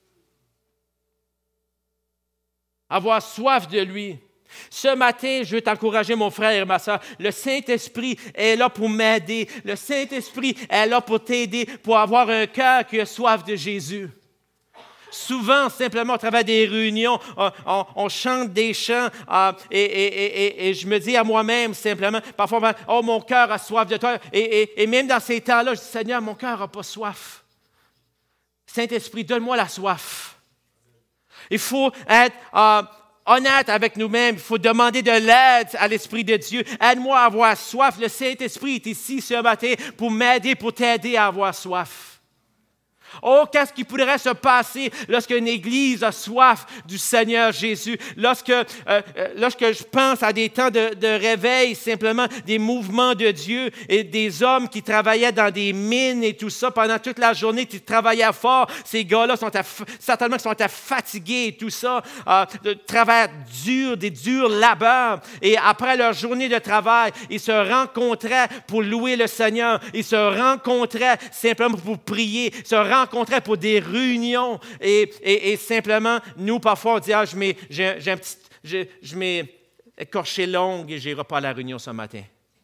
Avoir soif de lui. Ce matin, je veux t'encourager, mon frère et ma soeur. Le Saint-Esprit est là pour m'aider. Le Saint-Esprit est là pour t'aider, pour avoir un cœur qui a soif de Jésus. Souvent, simplement, au travers des réunions, on, on, on chante des chants euh, et, et, et, et je me dis à moi-même simplement, parfois, oh, mon cœur a soif de toi. Et, et, et même dans ces temps-là, je dis, Seigneur, mon cœur n'a pas soif. Saint-Esprit, donne-moi la soif. Il faut être... Euh, honnêtes avec nous-mêmes. Il faut demander de l'aide à l'Esprit de Dieu. Aide-moi à avoir soif. Le Saint-Esprit est ici ce matin pour m'aider, pour t'aider à avoir soif. Oh, qu'est-ce qui pourrait se passer lorsqu'une Église a soif du Seigneur Jésus, lorsque, euh, euh, lorsque je pense à des temps de, de réveil, simplement des mouvements de Dieu et des hommes qui travaillaient dans des mines et tout ça pendant toute la journée, qui travaillaient fort. Ces gars-là sont à, certainement sont à fatigués et tout ça, euh, de travail dur, des durs labeurs. Et après leur journée de travail, ils se rencontraient pour louer le Seigneur. Ils se rencontraient simplement pour prier, se rencontraient pour des réunions et, et, et simplement, nous, parfois, on dit, ah, je mets, j'ai, j'ai un petit, je, je mets écorché longue et je n'irai pas à la réunion ce matin.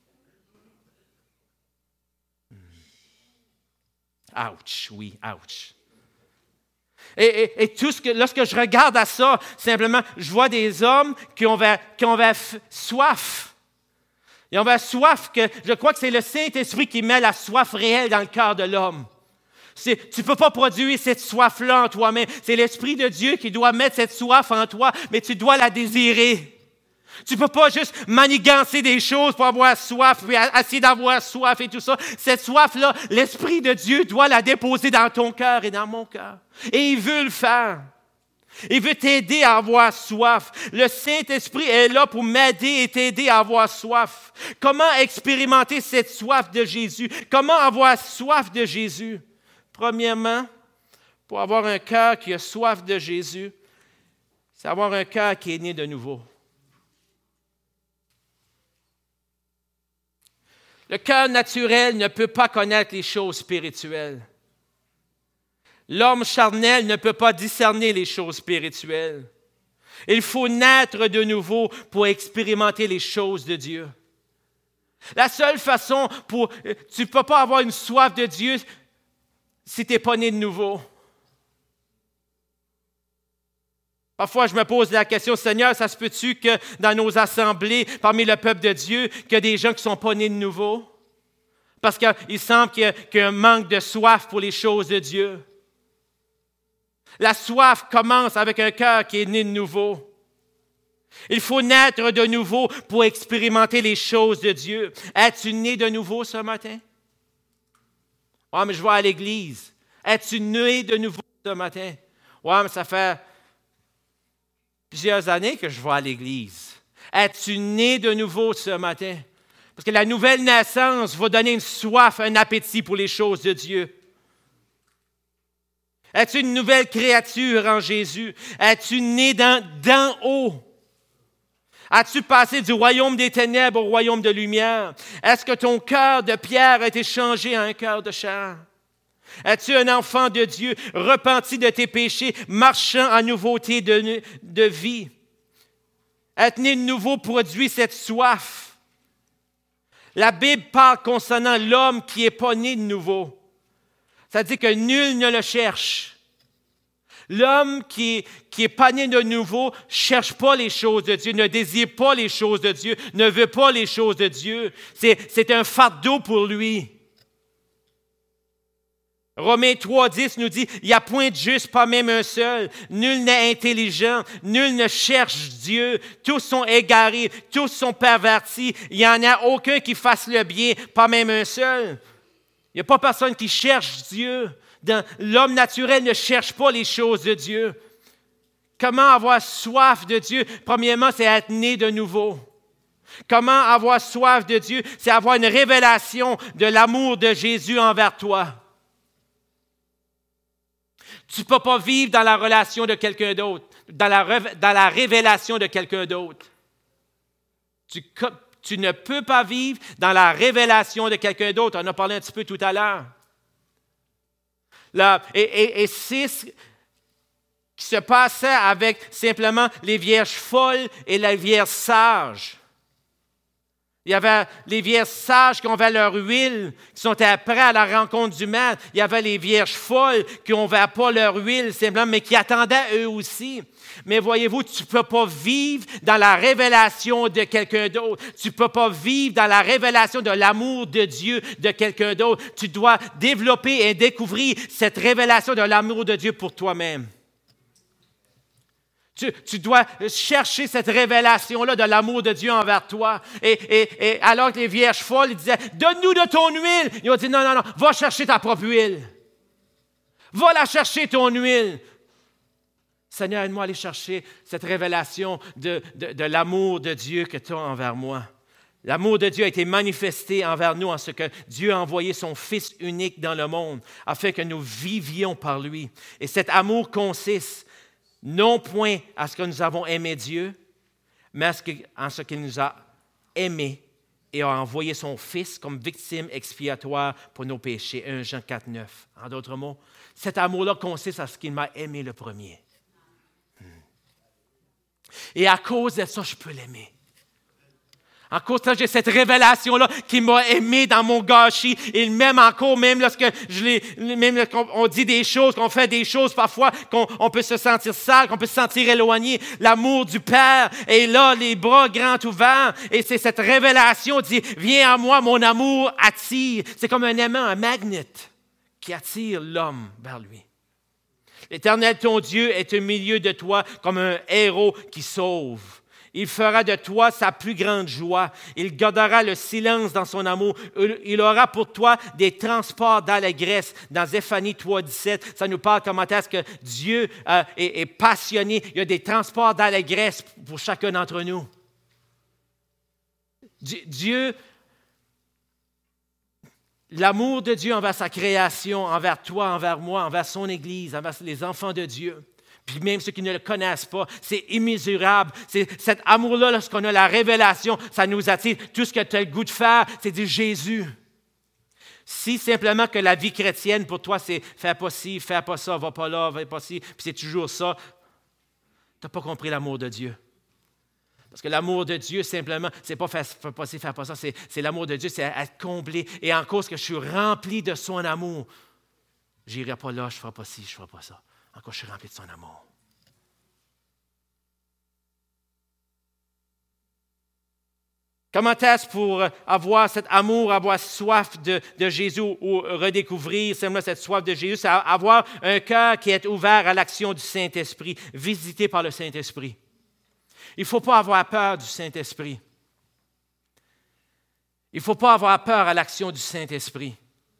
Ouch, oui, ouch. Et, et, et tout ce que, lorsque je regarde à ça, simplement, je vois des hommes qui ont, qui ont soif. Ils ont soif, que je crois que c'est le Saint-Esprit qui met la soif réelle dans le cœur de l'homme. C'est, tu ne peux pas produire cette soif-là en toi-même. C'est l'Esprit de Dieu qui doit mettre cette soif en toi, mais tu dois la désirer. Tu ne peux pas juste manigancer des choses pour avoir soif, puis essayer d'avoir soif et tout ça. Cette soif-là, l'Esprit de Dieu doit la déposer dans ton cœur et dans mon cœur. Et il veut le faire. Il veut t'aider à avoir soif. Le Saint-Esprit est là pour m'aider et t'aider à avoir soif. Comment expérimenter cette soif de Jésus? Comment avoir soif de Jésus? Premièrement, pour avoir un cœur qui a soif de Jésus, c'est avoir un cœur qui est né de nouveau. Le cœur naturel ne peut pas connaître les choses spirituelles. L'homme charnel ne peut pas discerner les choses spirituelles. Il faut naître de nouveau pour expérimenter les choses de Dieu. La seule façon pour... Tu ne peux pas avoir une soif de Dieu si tu n'es pas né de nouveau. Parfois, je me pose la question, Seigneur, ça se peut-tu que dans nos assemblées, parmi le peuple de Dieu, qu'il y a des gens qui ne sont pas nés de nouveau? Parce qu'il semble qu'il y, a, qu'il y a un manque de soif pour les choses de Dieu. La soif commence avec un cœur qui est né de nouveau. Il faut naître de nouveau pour expérimenter les choses de Dieu. Es-tu né de nouveau ce matin? Ouais, mais je vais à l'église. Es-tu né de nouveau ce matin? Ouais, mais ça fait plusieurs années que je vais à l'église. Es-tu né de nouveau ce matin? Parce que la nouvelle naissance va donner une soif, un appétit pour les choses de Dieu. Es-tu une nouvelle créature en Jésus? Es-tu né d'en, d'en haut? As-tu passé du royaume des ténèbres au royaume de lumière? Est-ce que ton cœur de pierre a été changé en un cœur de chair? Es-tu un enfant de Dieu, repenti de tes péchés, marchant en nouveauté de, de vie? Être né de nouveau produit cette soif. La Bible parle concernant l'homme qui n'est pas né de nouveau. Ça dit que nul ne le cherche. L'homme qui n'est pas né de nouveau ne cherche pas les choses de Dieu, ne désire pas les choses de Dieu, ne veut pas les choses de Dieu. C'est, c'est un fardeau pour lui. Romains trois, dix nous dit, « Il n'y a point de juste, pas même un seul. Nul n'est intelligent, nul ne cherche Dieu. Tous sont égarés, tous sont pervertis. Il n'y en a aucun qui fasse le bien, pas même un seul. » Il n'y a pas personne qui cherche Dieu. Dans, l'homme naturel ne cherche pas les choses de Dieu. Comment avoir soif de Dieu? Premièrement, c'est être né de nouveau. Comment avoir soif de Dieu? C'est avoir une révélation de l'amour de Jésus envers toi. Tu ne peux pas vivre dans la relation de quelqu'un d'autre, dans la, dans la révélation de quelqu'un d'autre. Tu, tu ne peux pas vivre dans la révélation de quelqu'un d'autre. On en a parlé un petit peu tout à l'heure. Là, et, et, et c'est ce qui se passait avec simplement les vierges folles et les vierges sages. Il y avait les vierges sages qui avaient leur huile, qui sont prêts à la rencontre du maître. Il y avait les vierges folles qui n'avaient pas leur huile, simplement, mais qui attendaient eux aussi. Mais voyez-vous, tu ne peux pas vivre dans la révélation de quelqu'un d'autre. Tu ne peux pas vivre dans la révélation de l'amour de Dieu de quelqu'un d'autre. Tu dois développer et découvrir cette révélation de l'amour de Dieu pour toi-même. Tu, tu dois chercher cette révélation-là de l'amour de Dieu envers toi. Et, et, et alors que les vierges folles, ils disaient, donne-nous de ton huile. Ils ont dit, non, non, non, va chercher ta propre huile. Va la chercher, ton huile. Seigneur, aide-moi à aller chercher cette révélation de, de, de l'amour de Dieu que tu as envers moi. L'amour de Dieu a été manifesté envers nous en ce que Dieu a envoyé son Fils unique dans le monde afin que nous vivions par lui. Et cet amour consiste non point à ce que nous avons aimé Dieu, mais à ce que, en ce qu'il nous a aimés et a envoyé son Fils comme victime expiatoire pour nos péchés. un Jean quatre, neuf. En d'autres mots, cet amour-là consiste à ce qu'il m'a aimé le premier. Et à cause de ça, je peux l'aimer. À cause de ça, j'ai cette révélation-là qui m'a aimé dans mon gâchis. Il m'aime encore, même lorsque je l'ai, même lorsqu'on dit des choses, qu'on fait des choses parfois, qu'on on peut se sentir sale, qu'on peut se sentir éloigné. L'amour du Père est là, les bras grands ouverts. Et c'est cette révélation qui dit, viens à moi, mon amour attire. C'est comme un aimant, un magnet qui attire l'homme vers lui. L'Éternel, ton Dieu, est au milieu de toi comme un héros qui sauve. Il fera de toi sa plus grande joie. Il gardera le silence dans son amour. Il aura pour toi des transports d'allégresse. Dans Zéphanie trois, dix-sept, ça nous parle comment est-ce que Dieu euh, est, est passionné. Il y a des transports d'allégresse pour chacun d'entre nous. Dieu, l'amour de Dieu envers sa création, envers toi, envers moi, envers son Église, envers les enfants de Dieu, puis même ceux qui ne le connaissent pas, c'est immesurable. C'est cet amour-là, lorsqu'on a la révélation, ça nous attire. Tout ce que tu as le goût de faire, c'est dire Jésus. Si simplement que la vie chrétienne, pour toi, c'est fais pas ci, fais pas ça, va pas là, va pas ci, puis c'est toujours ça, tu n'as pas compris l'amour de Dieu. Parce que l'amour de Dieu, simplement, c'est pas fais, fais pas ci, fais pas ça, c'est, c'est l'amour de Dieu, c'est être comblé. Et en cause que je suis rempli de son amour, j'irai pas là, je ne ferai pas ci, je ne ferai pas ça. Encore, je suis rempli de son amour. Comment est-ce pour avoir cet amour, avoir soif de, de Jésus ou redécouvrir simplement cette soif de Jésus, c'est avoir un cœur qui est ouvert à l'action du Saint-Esprit, visité par le Saint-Esprit. Il ne faut pas avoir peur du Saint-Esprit. Il ne faut pas avoir peur à l'action du Saint-Esprit.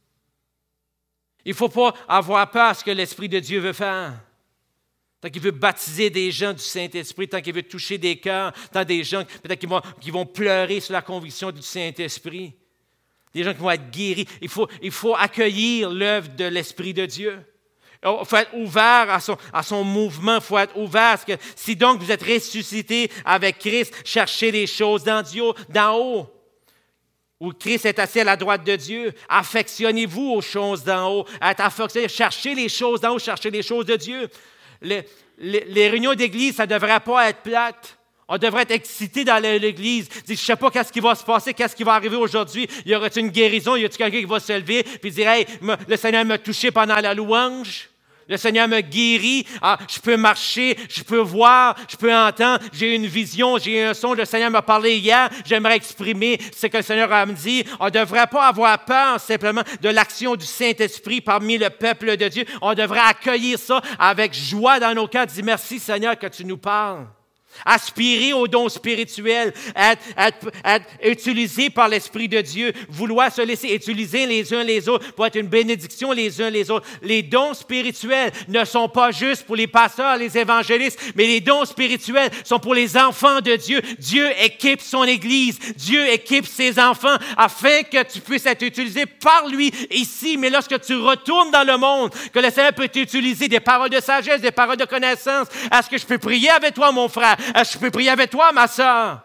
Il ne faut pas avoir peur à ce que l'Esprit de Dieu veut faire. Tant qu'il veut baptiser des gens du Saint-Esprit, tant qu'il veut toucher des cœurs, tant des gens peut-être qui vont, qui vont pleurer sur la conviction du Saint-Esprit, des gens qui vont être guéris. Il faut, il faut accueillir l'œuvre de l'Esprit de Dieu. Il faut être ouvert à son, à son mouvement, il faut être ouvert à ce que, si donc vous êtes ressuscité avec Christ, cherchez les choses d'en Dieu, d'en haut. Où Christ est assis à la droite de Dieu. Affectionnez-vous aux choses d'en haut. Être affectionné, cherchez les choses d'en haut, cherchez les choses de Dieu. Les, les, les réunions d'église, ça ne devrait pas être plate. On devrait être excité dans l'église. Je ne sais pas qu'est-ce qui va se passer, qu'est-ce qui va arriver aujourd'hui. Y aura-t-il une guérison? Y a-t-il quelqu'un qui va se lever et dire, hey, le Seigneur m'a touché pendant la louange? Le Seigneur me guérit, ah, je peux marcher, je peux voir, je peux entendre, j'ai une vision, j'ai un son, le Seigneur m'a parlé hier, j'aimerais exprimer ce que le Seigneur a me dit. On ne devrait pas avoir peur simplement de l'action du Saint-Esprit parmi le peuple de Dieu. On devrait accueillir ça avec joie dans nos cœurs, dire merci Seigneur que tu nous parles. Aspirer aux dons spirituels, être, être, être utilisé par l'Esprit de Dieu, vouloir se laisser utiliser les uns les autres pour être une bénédiction les uns les autres. Les dons spirituels ne sont pas juste pour les pasteurs, les évangélistes, mais les dons spirituels sont pour les enfants de Dieu. Dieu équipe son Église, Dieu équipe ses enfants afin que tu puisses être utilisé par lui ici. Mais lorsque tu retournes dans le monde, que le Seigneur peut t'utiliser des paroles de sagesse, des paroles de connaissance. Est-ce que je peux prier avec toi, mon frère? Est-ce que je peux prier avec toi, ma sœur?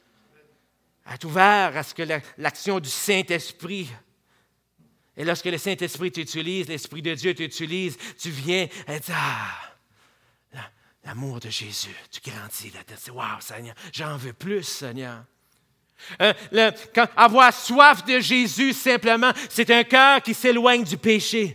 Être ouvert à ce que la, l'action du Saint-Esprit, et lorsque le Saint-Esprit t'utilise, l'Esprit de Dieu t'utilise, tu viens et dis, ah, l'amour de Jésus, tu grandis là-dedans. C'est wow, Seigneur, j'en veux plus, Seigneur. Euh, le, quand, avoir soif de Jésus, simplement, c'est un cœur qui s'éloigne du péché.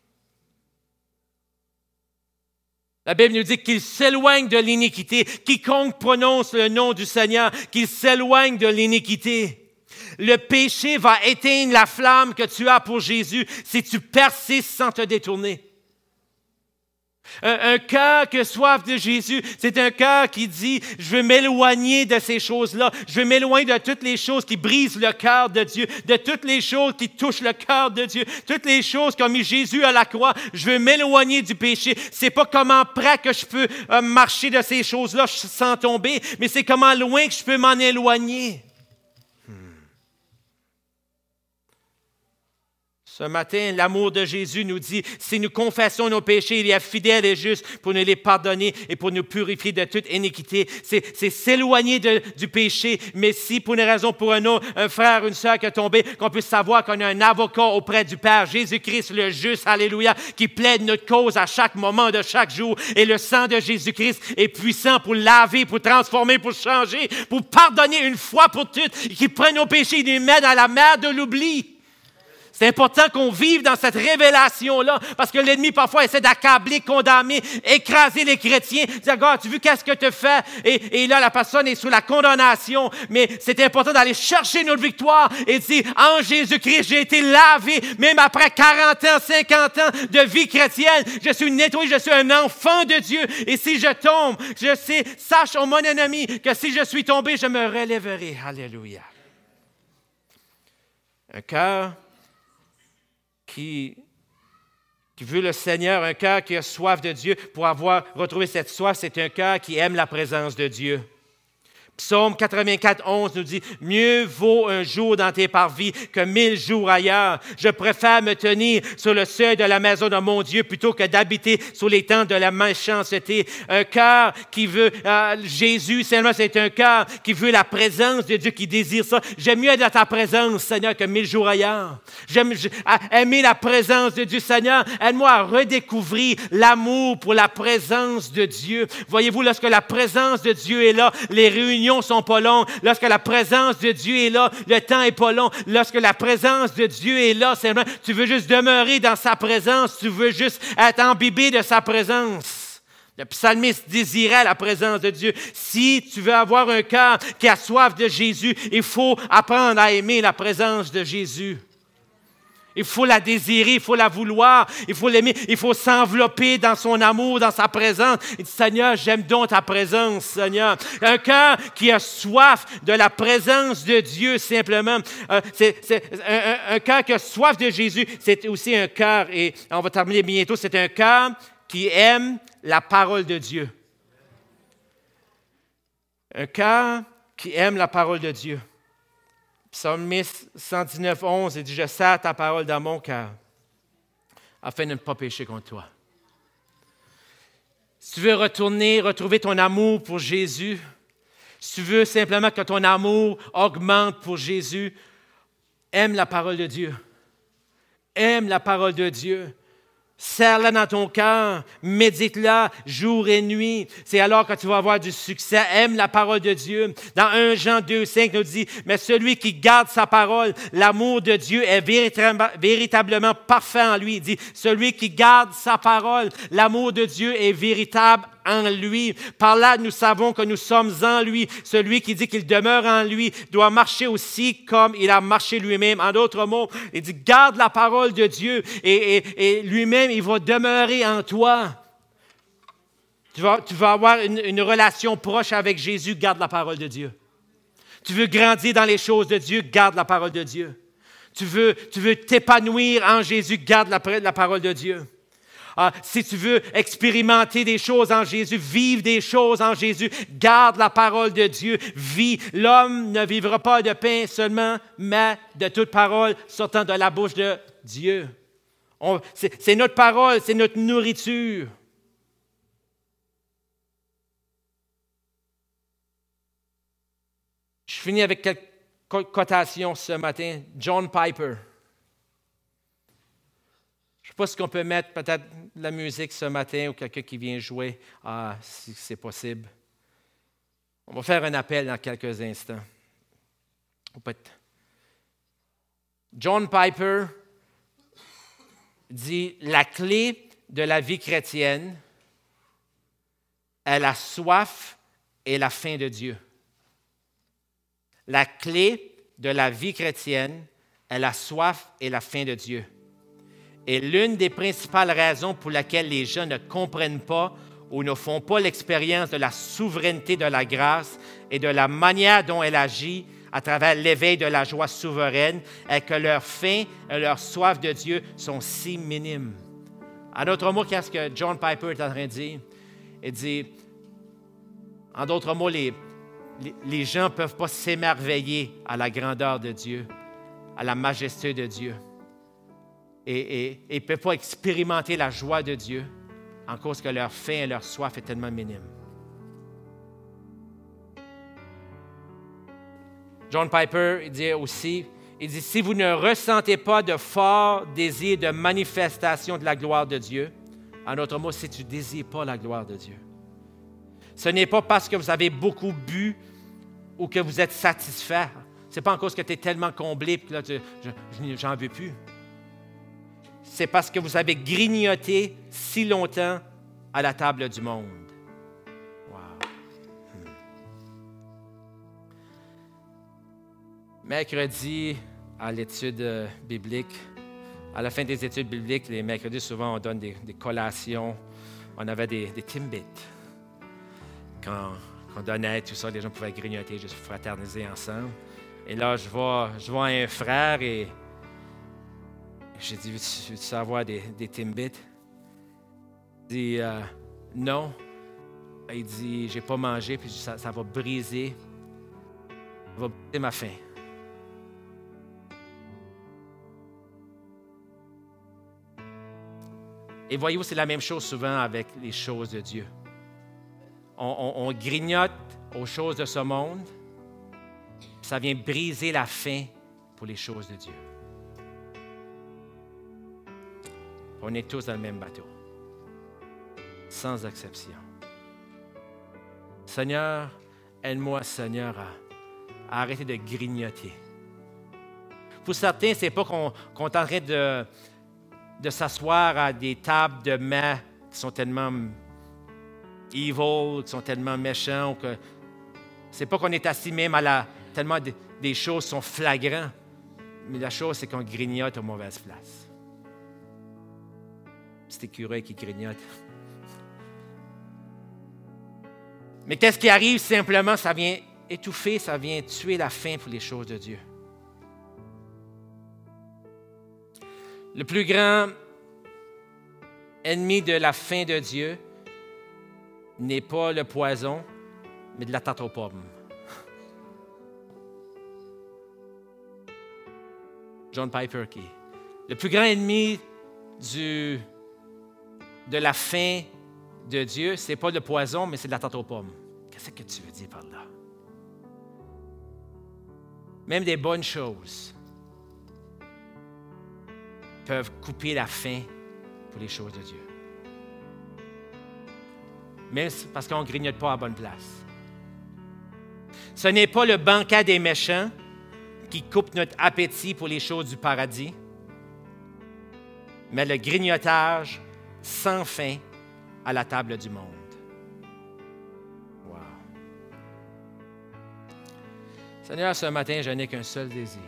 La Bible nous dit qu'il s'éloigne de l'iniquité. Quiconque prononce le nom du Seigneur, qu'il s'éloigne de l'iniquité. Le péché va éteindre la flamme que tu as pour Jésus si tu persistes sans te détourner. Un, un cœur qui a soif de Jésus, c'est un cœur qui dit, je veux m'éloigner de ces choses-là, je veux m'éloigner de toutes les choses qui brisent le cœur de Dieu, de toutes les choses qui touchent le cœur de Dieu, toutes les choses qui ont mis Jésus à la croix, je veux m'éloigner du péché. C'est pas comment près que je peux euh, marcher de ces choses-là sans tomber, mais c'est comment loin que je peux m'en éloigner. Ce matin, l'amour de Jésus nous dit, si nous confessons nos péchés, il est fidèle et juste pour nous les pardonner et pour nous purifier de toute iniquité. C'est, c'est s'éloigner de, du péché, mais si pour une raison ou pour une autre, un frère ou une sœur qui a tombé, qu'on puisse savoir qu'on a un avocat auprès du Père, Jésus-Christ le juste, alléluia, qui plaide notre cause à chaque moment de chaque jour. Et le sang de Jésus-Christ est puissant pour laver, pour transformer, pour changer, pour pardonner une fois pour toutes, qui prend nos péchés et les met dans la mer de l'oubli. C'est important qu'on vive dans cette révélation-là, parce que l'ennemi, parfois, essaie d'accabler, condamner, écraser les chrétiens. Dire, regarde, tu as vu qu'est-ce que tu fais? Et, et là, la personne est sous la condamnation. Mais c'est important d'aller chercher notre victoire et dire, en Jésus-Christ, j'ai été lavé, même après quarante ans, cinquante ans de vie chrétienne. Je suis nettoyé, je suis un enfant de Dieu. Et si je tombe, je sais, sache, oh mon ennemi, que si je suis tombé, je me relèverai. Alléluia. Un cœur Qui, qui veut le Seigneur, un cœur qui a soif de Dieu, pour avoir retrouvé cette soif, c'est un cœur qui aime la présence de Dieu. Psaume quatre-vingt-quatre, onze nous dit, « Mieux vaut un jour dans tes parvis que mille jours ailleurs. Je préfère me tenir sur le seuil de la maison de mon Dieu plutôt que d'habiter sur les tentes de la méchanceté. » Un cœur qui veut euh, Jésus, seulement c'est un cœur qui veut la présence de Dieu, qui désire ça. J'aime mieux être dans ta présence, Seigneur, que mille jours ailleurs. J'aime je, aimer la présence de Dieu, Seigneur. Aide-moi à redécouvrir l'amour pour la présence de Dieu. Voyez-vous, lorsque la présence de Dieu est là, les réunions ne sont pas longues. Lorsque la présence de Dieu est là, le temps n'est pas long. Lorsque la présence de Dieu est là, c'est vraiment, tu veux juste demeurer dans sa présence. Tu veux juste être imbibé de sa présence. Le psalmiste désirait la présence de Dieu. Si tu veux avoir un cœur qui a soif de Jésus, il faut apprendre à aimer la présence de Jésus. Il faut la désirer, il faut la vouloir, il faut l'aimer, il faut s'envelopper dans son amour, dans sa présence. Il dit, Seigneur, j'aime donc ta présence, Seigneur. Un cœur qui a soif de la présence de Dieu, simplement. Euh, c'est, c'est, un, un, un cœur qui a soif de Jésus, c'est aussi un cœur, et on va terminer bientôt, c'est un cœur qui aime la parole de Dieu. Un cœur qui aime la parole de Dieu. Psalmiste cent dix-neuf, onze, il dit, « Je serre ta parole dans mon cœur, afin de ne pas pécher contre toi. » Si tu veux retourner, retrouver ton amour pour Jésus, si tu veux simplement que ton amour augmente pour Jésus, aime la parole de Dieu. Aime la parole de Dieu. Serre-la dans ton cœur, médite-la jour et nuit. C'est alors que tu vas avoir du succès. Aime la parole de Dieu. Dans un Jean deux, cinq, nous dit, « Mais celui qui garde sa parole, l'amour de Dieu est véritablement parfait en lui. » Il dit, « Celui qui garde sa parole, l'amour de Dieu est véritable en lui. » Par là, nous savons que nous sommes en lui. Celui qui dit qu'il demeure en lui doit marcher aussi comme il a marché lui-même. En d'autres mots, il dit, garde la parole de Dieu et, et, et lui-même, il va demeurer en toi. Tu vas, tu vas avoir une, une relation proche avec Jésus, garde la parole de Dieu. Tu veux grandir dans les choses de Dieu, garde la parole de Dieu. Tu veux, tu veux t'épanouir en Jésus, garde la, la parole de Dieu. Ah, si tu veux expérimenter des choses en Jésus, vivre des choses en Jésus, garde la parole de Dieu, vis. L'homme ne vivra pas de pain seulement, mais de toute parole sortant de la bouche de Dieu. On, c'est, c'est notre parole, c'est notre nourriture. Je finis avec quelques cotations ce matin. John Piper. Je ne sais pas si on peut mettre peut-être de la musique ce matin ou quelqu'un qui vient jouer, ah, si c'est possible. On va faire un appel dans quelques instants. John Piper dit, la clé de la vie chrétienne est la soif et la faim de Dieu. La clé de la vie chrétienne est la soif et la faim de Dieu. Et l'une des principales raisons pour lesquelles les gens ne comprennent pas ou ne font pas l'expérience de la souveraineté de la grâce et de la manière dont elle agit à travers l'éveil de la joie souveraine est que leur faim et leur soif de Dieu sont si minimes. En d'autres mots, qu'est-ce que John Piper est en train de dire? Il dit, en d'autres mots, les, les, les gens ne peuvent pas s'émerveiller à la grandeur de Dieu, à la majesté de Dieu. Et ils ne peuvent pas expérimenter la joie de Dieu en cause que leur faim et leur soif est tellement minime. John Piper il dit aussi, il dit, si vous ne ressentez pas de fort désir de manifestation de la gloire de Dieu, en d'autres mots, si tu ne désires pas la gloire de Dieu, ce n'est pas parce que vous avez beaucoup bu ou que vous êtes satisfait. Ce n'est pas en cause que tu es tellement comblé et que là, tu, je, j'en veux plus. C'est parce que vous avez grignoté si longtemps à la table du monde. Wow. Hmm. Mercredi, à l'étude biblique, à la fin des études bibliques, les mercredis, souvent, on donne des, des collations. On avait des, des Timbits. Quand on donnait tout ça, les gens pouvaient grignoter, juste fraterniser ensemble. Et là, je vois, je vois un frère et j'ai dit, veux-tu, veux-tu savoir des, des Timbits? Il dit, euh, non. Il dit, j'ai pas mangé, puis ça, ça va briser, ça va briser ma faim. Et voyez-vous, c'est la même chose souvent avec les choses de Dieu. On, on, on grignote aux choses de ce monde, puis ça vient briser la faim pour les choses de Dieu. On est tous dans le même bateau, sans exception. Seigneur, aide-moi, Seigneur, à, à arrêter de grignoter. Pour certains, ce n'est pas qu'on, qu'on est en train de, de s'asseoir à des tables de mets qui sont tellement evil, qui sont tellement méchants. Que ce n'est pas qu'on est assis même à la... tellement de, des choses sont flagrantes. Mais la chose, c'est qu'on grignote aux mauvaises places. C'est l'écureuil qui grignote. Mais qu'est-ce qui arrive simplement? Ça vient étouffer, ça vient tuer la faim pour les choses de Dieu. Le plus grand ennemi de la faim de Dieu n'est pas le poison, mais de la tarte aux pommes. John Piper qui le plus grand ennemi du, de la faim de Dieu, ce n'est pas le poison, mais c'est de la tarte aux pommes. Qu'est-ce que tu veux dire par là? Même des bonnes choses peuvent couper la faim pour les choses de Dieu. Même parce qu'on ne grignote pas à la bonne place. Ce n'est pas le banquet des méchants qui coupe notre appétit pour les choses du paradis, mais le grignotage sans fin à la table du monde. Wow. Seigneur, ce matin, je n'ai qu'un seul désir.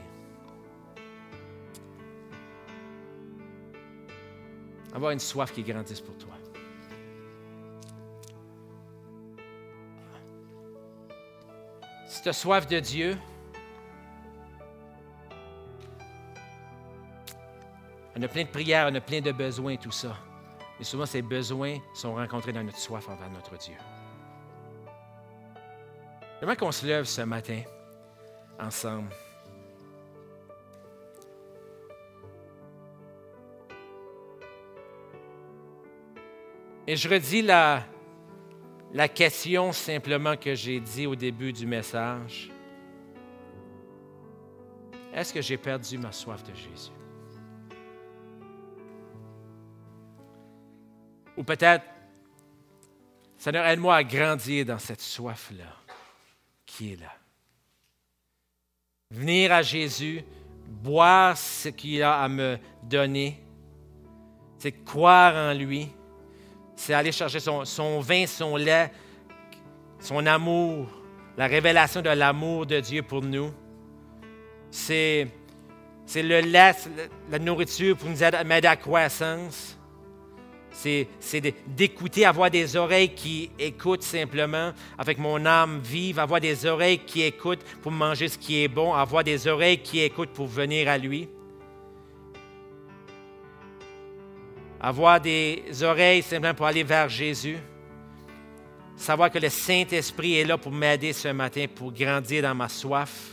Avoir une soif qui grandisse pour toi. Si tu as soif de Dieu, on a plein de prières, on a plein de besoins et tout ça. Mais souvent, ces besoins sont rencontrés dans notre soif envers notre Dieu. J'aimerais qu'on se lève ce matin, ensemble. Et je redis la, la question simplement que j'ai dit au début du message. Est-ce que j'ai perdu ma soif de Jésus? Ou peut-être, Seigneur, aide-moi à grandir dans cette soif-là qui est là. Venir à Jésus, boire ce qu'il a à me donner, c'est croire en lui, c'est aller chercher son, son vin, son lait, son amour, la révélation de l'amour de Dieu pour nous. C'est, C'est le lait, la nourriture pour nous aider, m'aider à la croissance. C'est, c'est d'écouter, avoir des oreilles qui écoutent simplement, avec mon âme vive, avoir des oreilles qui écoutent pour manger ce qui est bon, avoir des oreilles qui écoutent pour venir à lui. Avoir des oreilles simplement pour aller vers Jésus. Savoir que le Saint-Esprit est là pour m'aider ce matin, pour grandir dans ma soif.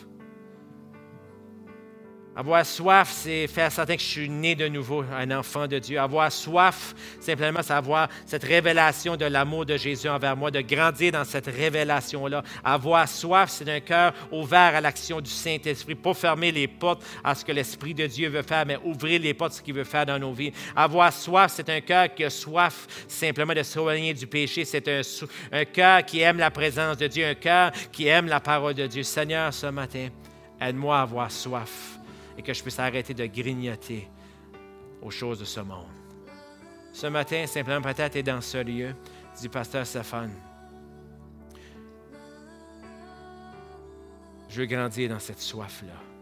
Avoir soif, c'est faire certain que je suis né de nouveau, un enfant de Dieu. Avoir soif, simplement, c'est avoir cette révélation de l'amour de Jésus envers moi, de grandir dans cette révélation-là. Avoir soif, c'est un cœur ouvert à l'action du Saint-Esprit, pas fermer les portes à ce que l'Esprit de Dieu veut faire, mais ouvrir les portes à ce qu'il veut faire dans nos vies. Avoir soif, c'est un cœur qui a soif simplement de s'éloigner du péché. C'est un, un cœur qui aime la présence de Dieu, un cœur qui aime la parole de Dieu. Seigneur, ce matin, aide-moi à avoir soif. Et que je puisse arrêter de grignoter aux choses de ce monde. Ce matin, simplement, peut-être, tu es dans ce lieu. Dis, Pasteur Stéphane, je veux grandir dans cette soif-là.